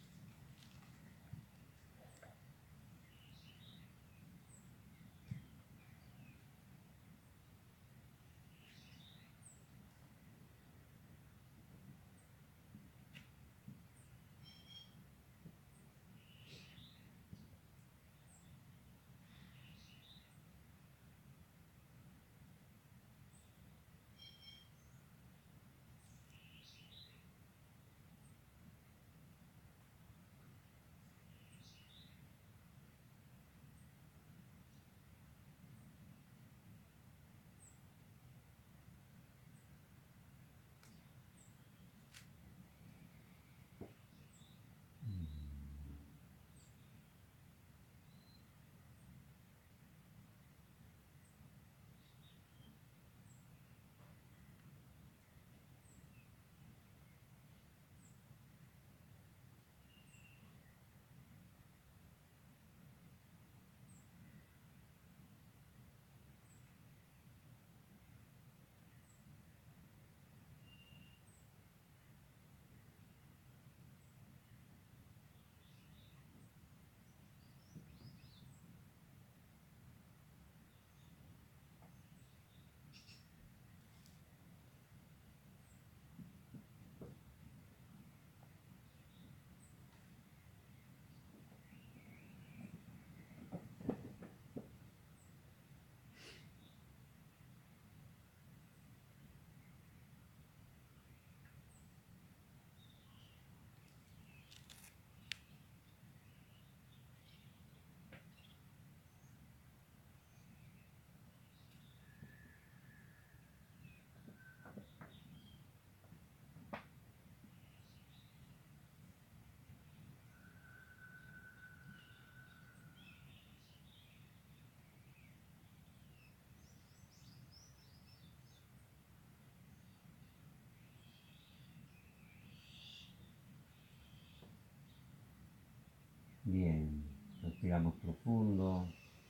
[SPEAKER 1] Bien, respiramos profundo,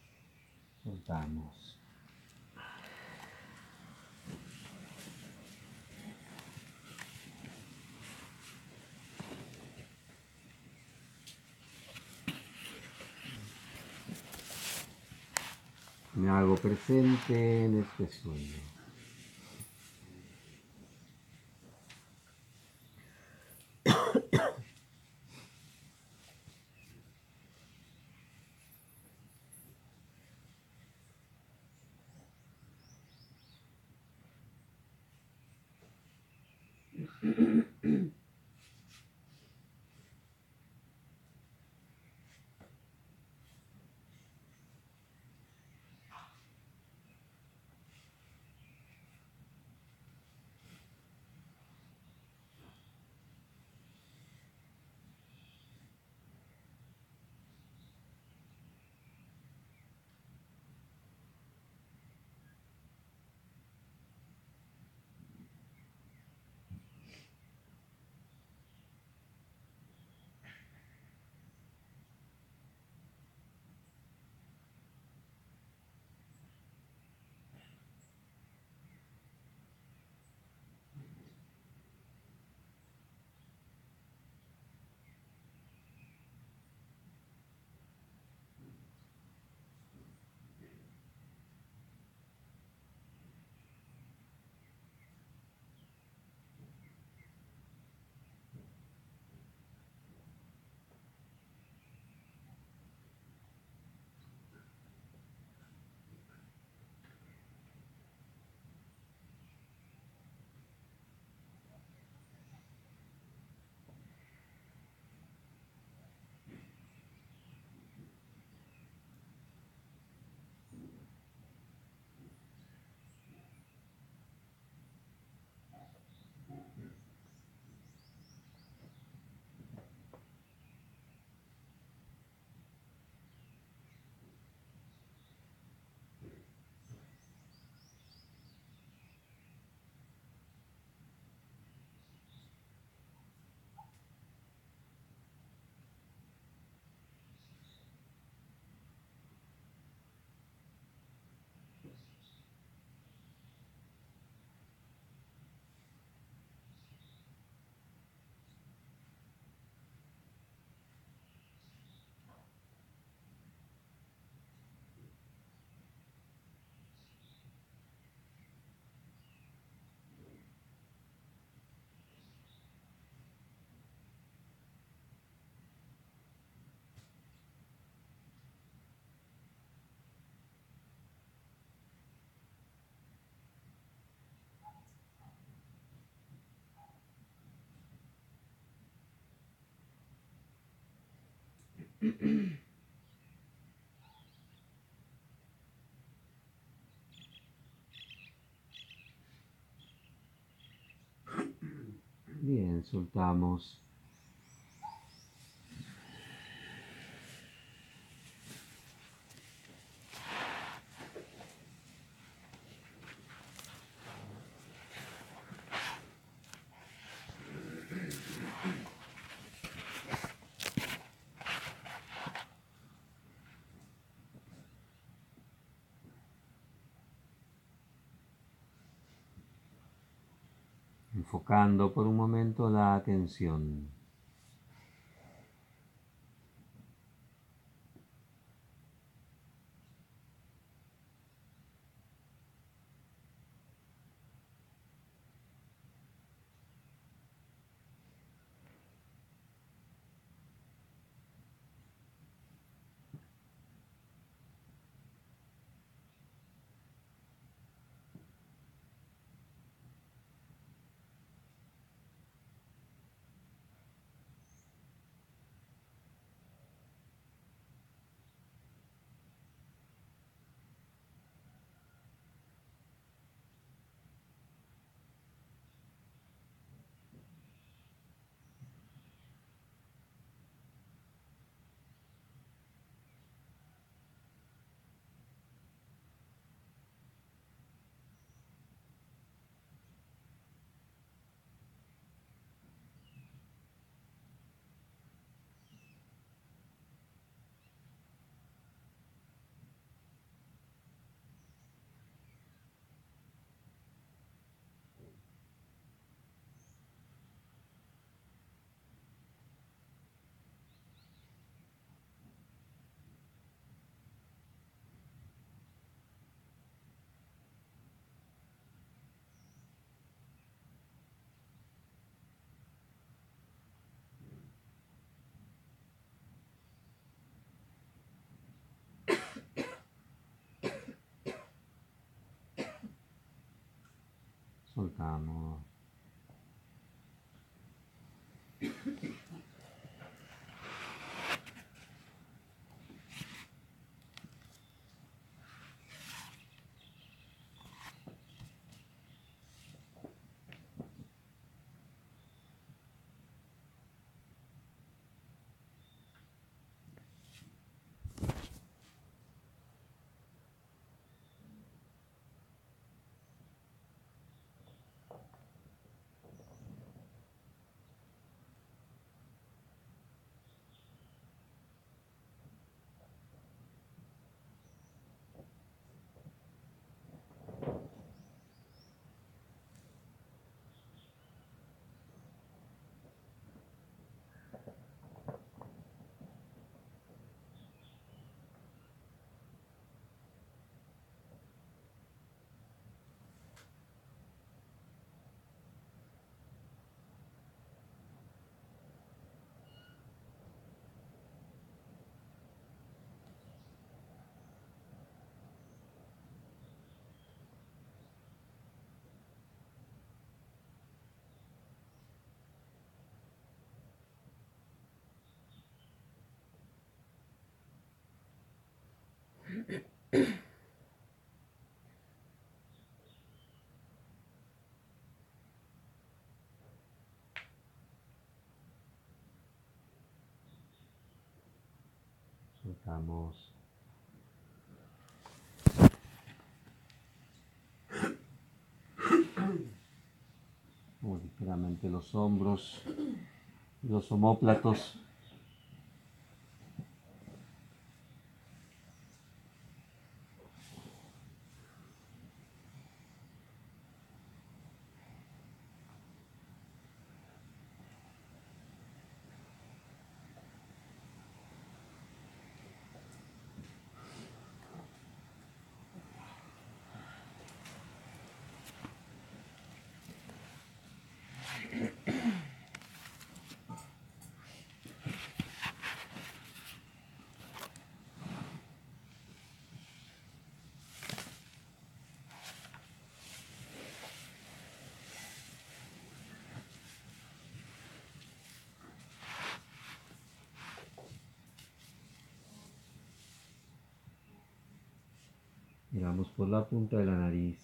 [SPEAKER 1] soltamos. Me hago presente en este sueño. Bien, soltamos. Enfocando por un momento la atención. Soltamos. Soltamos. Muy ligeramente los hombros, los omóplatos. Y vamos por la punta de la nariz.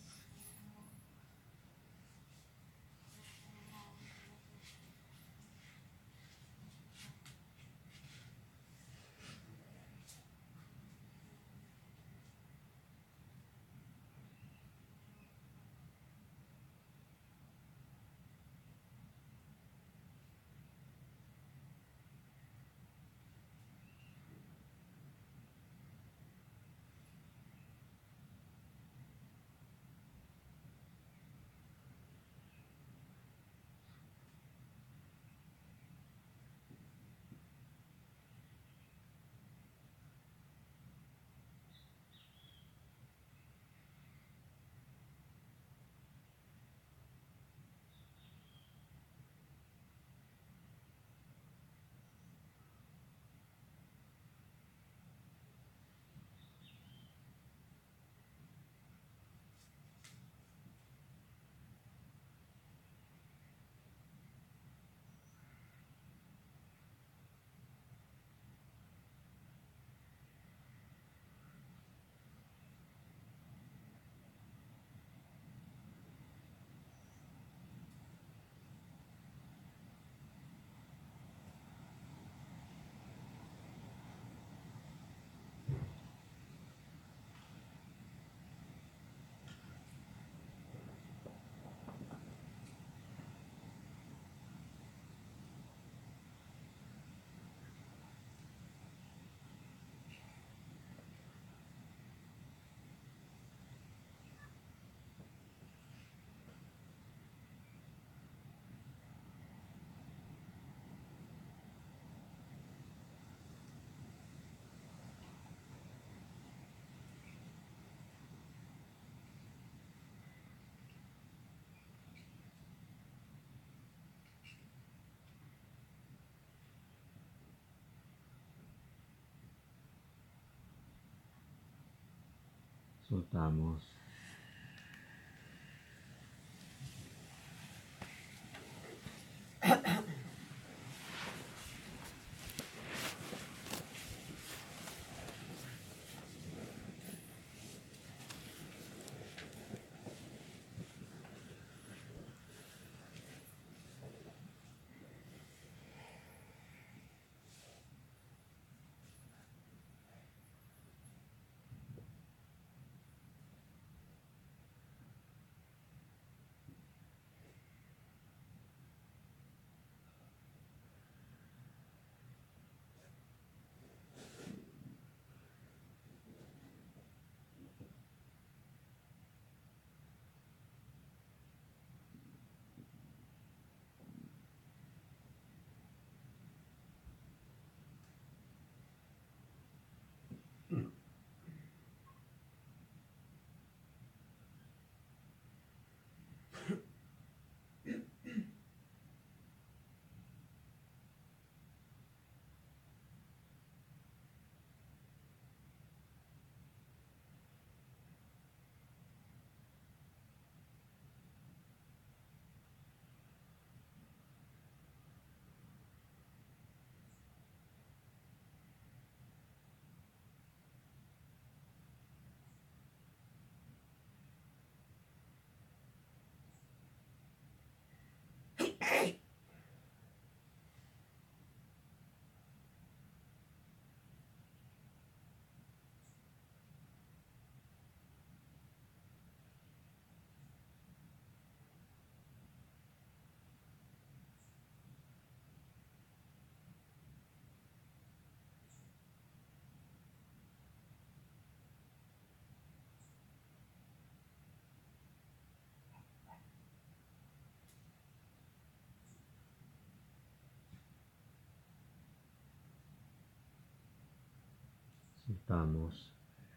[SPEAKER 1] Soltamos. Soltamos.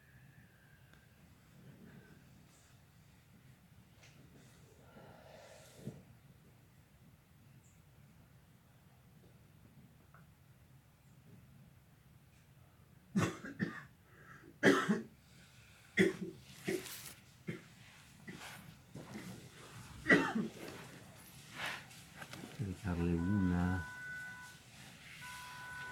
[SPEAKER 1] Dejarle una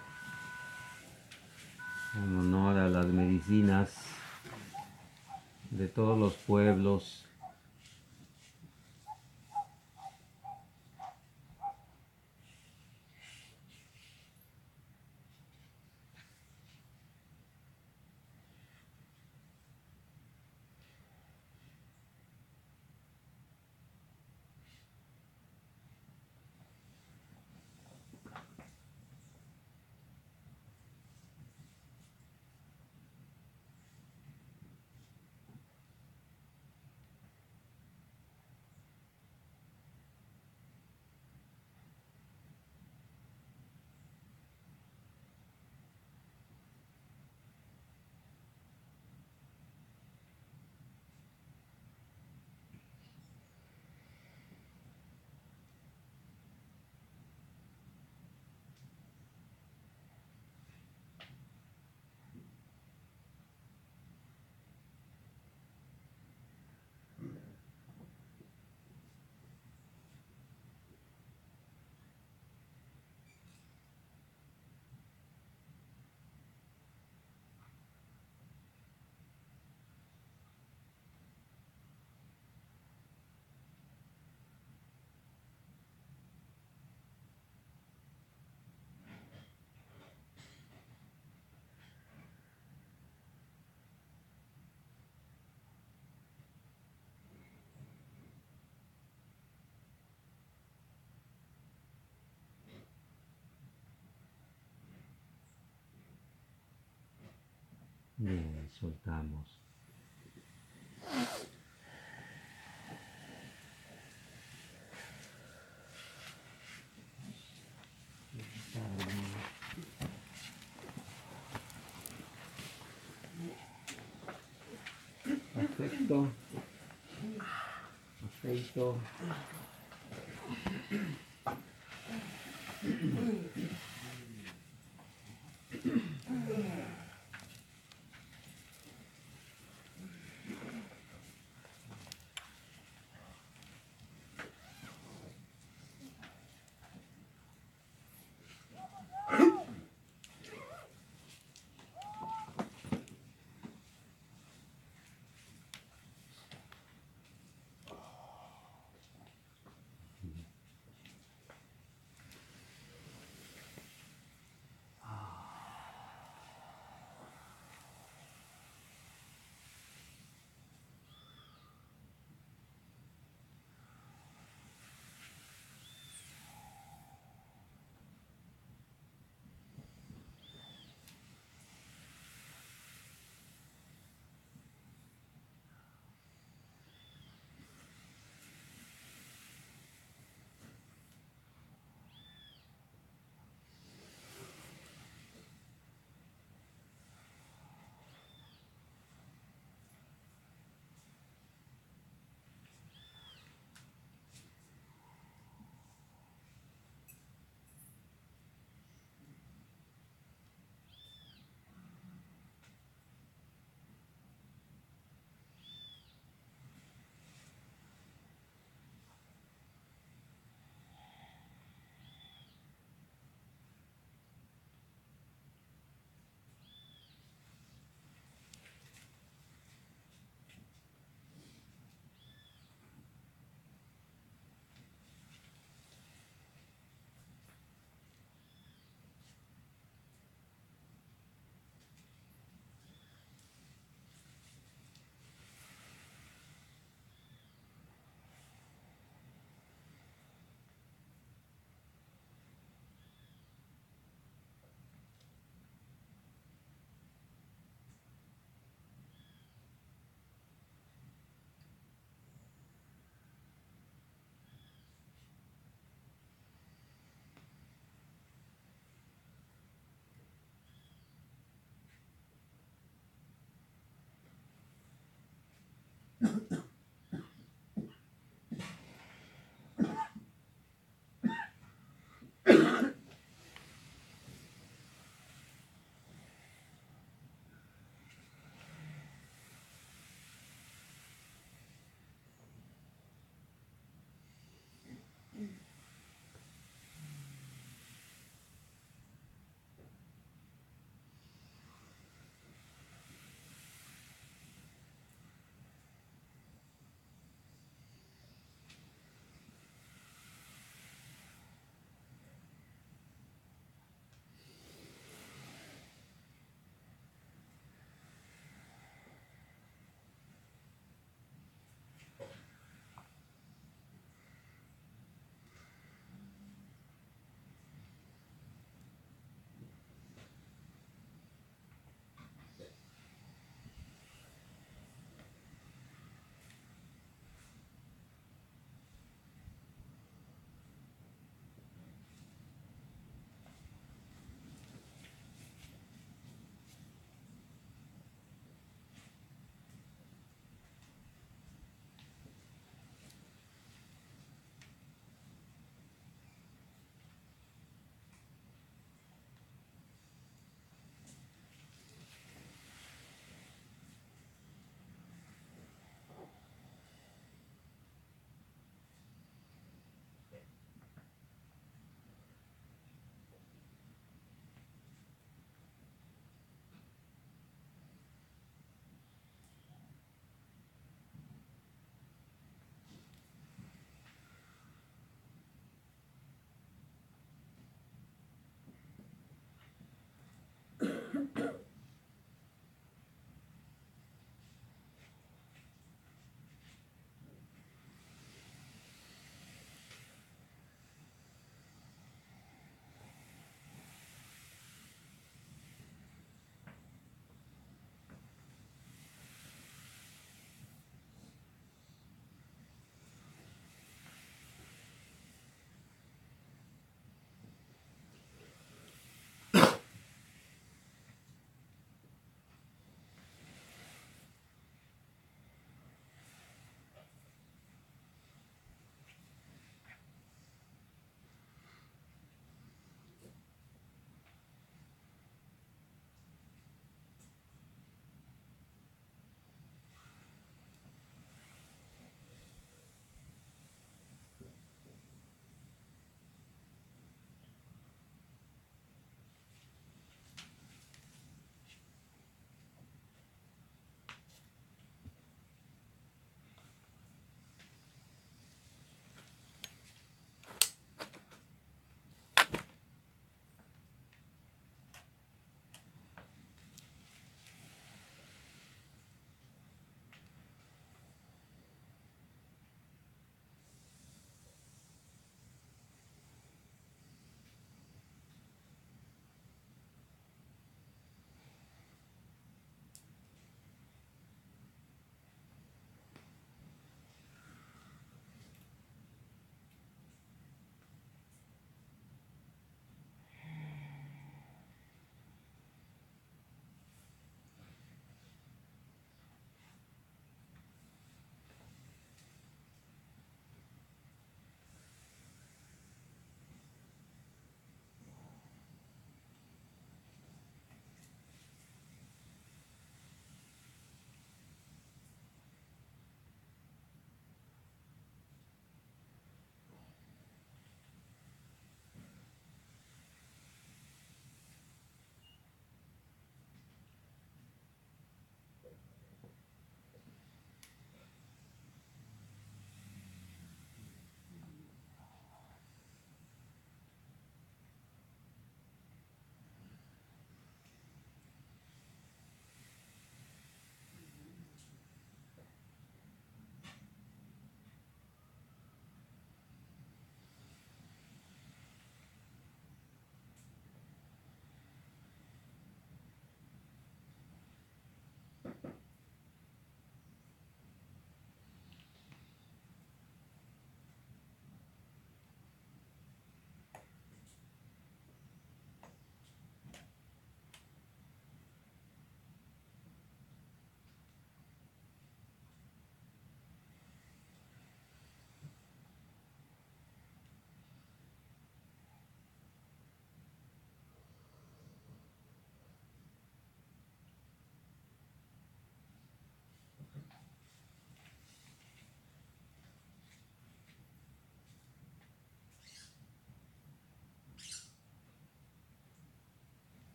[SPEAKER 1] en honor a las medicinas de todos los pueblos. Bien, soltamos. Perfecto. Perfecto.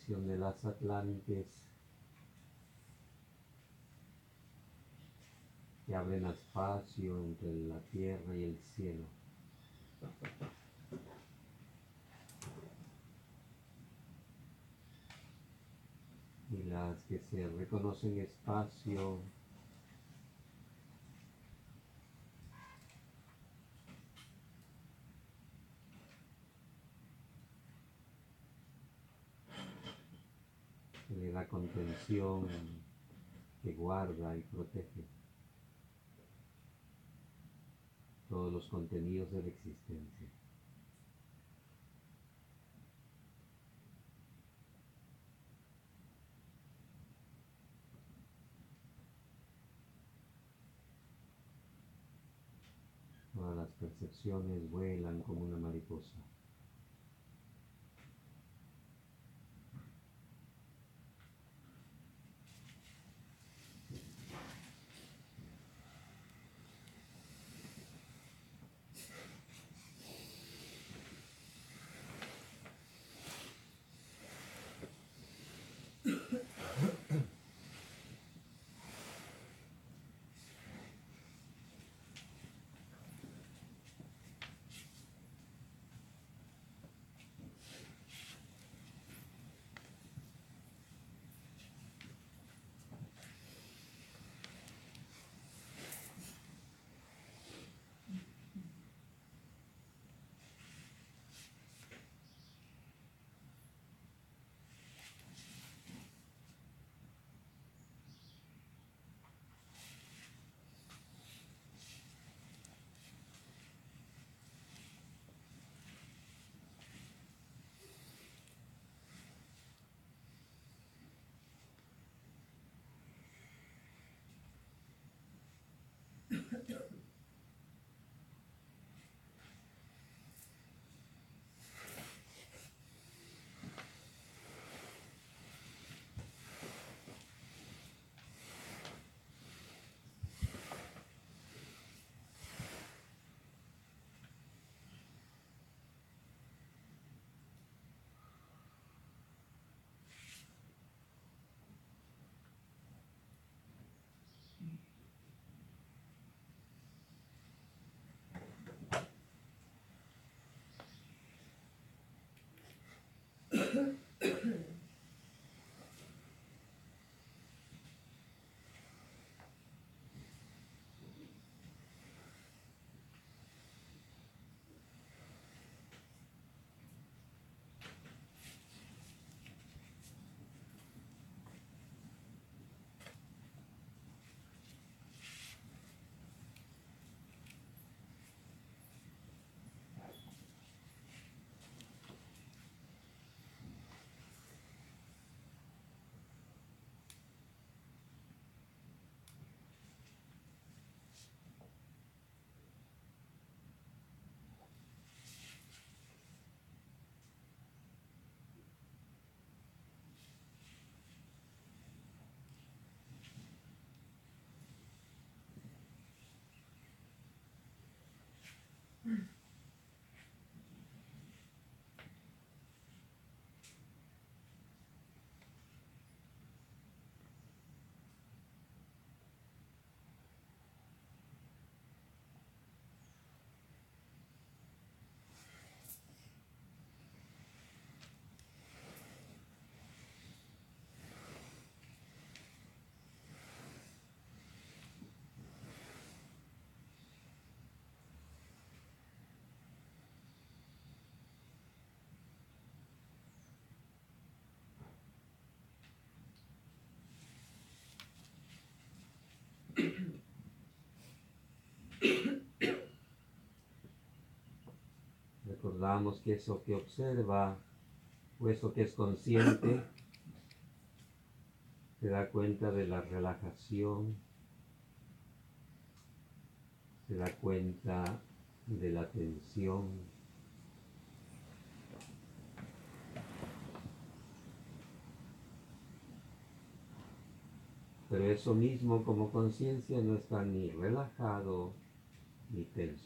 [SPEAKER 1] conexión de las Atlantes que abren espacio entre la tierra y el cielo. Y las que se reconocen espacio que le da contención, que guarda y protege todos los contenidos de la existencia. Todas las percepciones vuelan como una mariposa. Recordamos que eso que observa o eso que es consciente se da cuenta de la relajación, se da cuenta de la tensión, pero eso mismo como conciencia no está ni relajado ni tenso.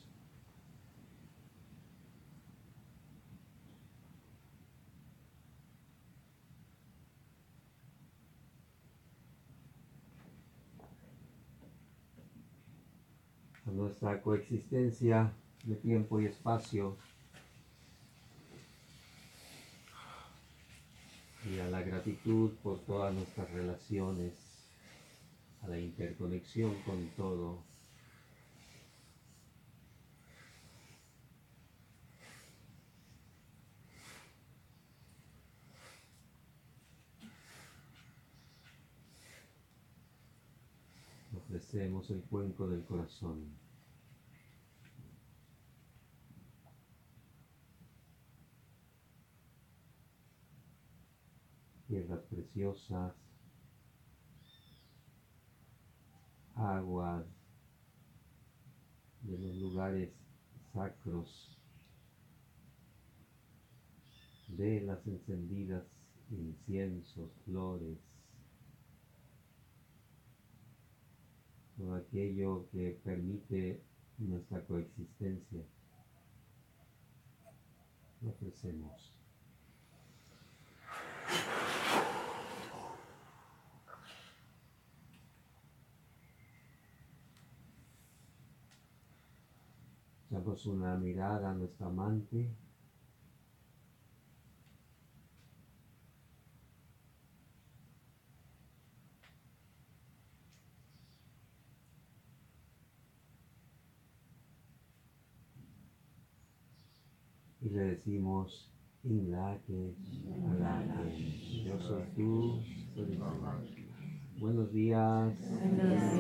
[SPEAKER 1] nuestra coexistencia de tiempo y espacio y a la gratitud por todas nuestras relaciones, a la interconexión con todo. Ofrecemos el cuenco del corazón. Tierras preciosas, aguas de los lugares sacros, velas encendidas, inciensos, flores, todo aquello que permite nuestra coexistencia, lo ofrecemos. Echamos una mirada a nuestra amante. Y le decimos, Inlakesh, Alakesh, yo soy tú, soy tú. Buenos días.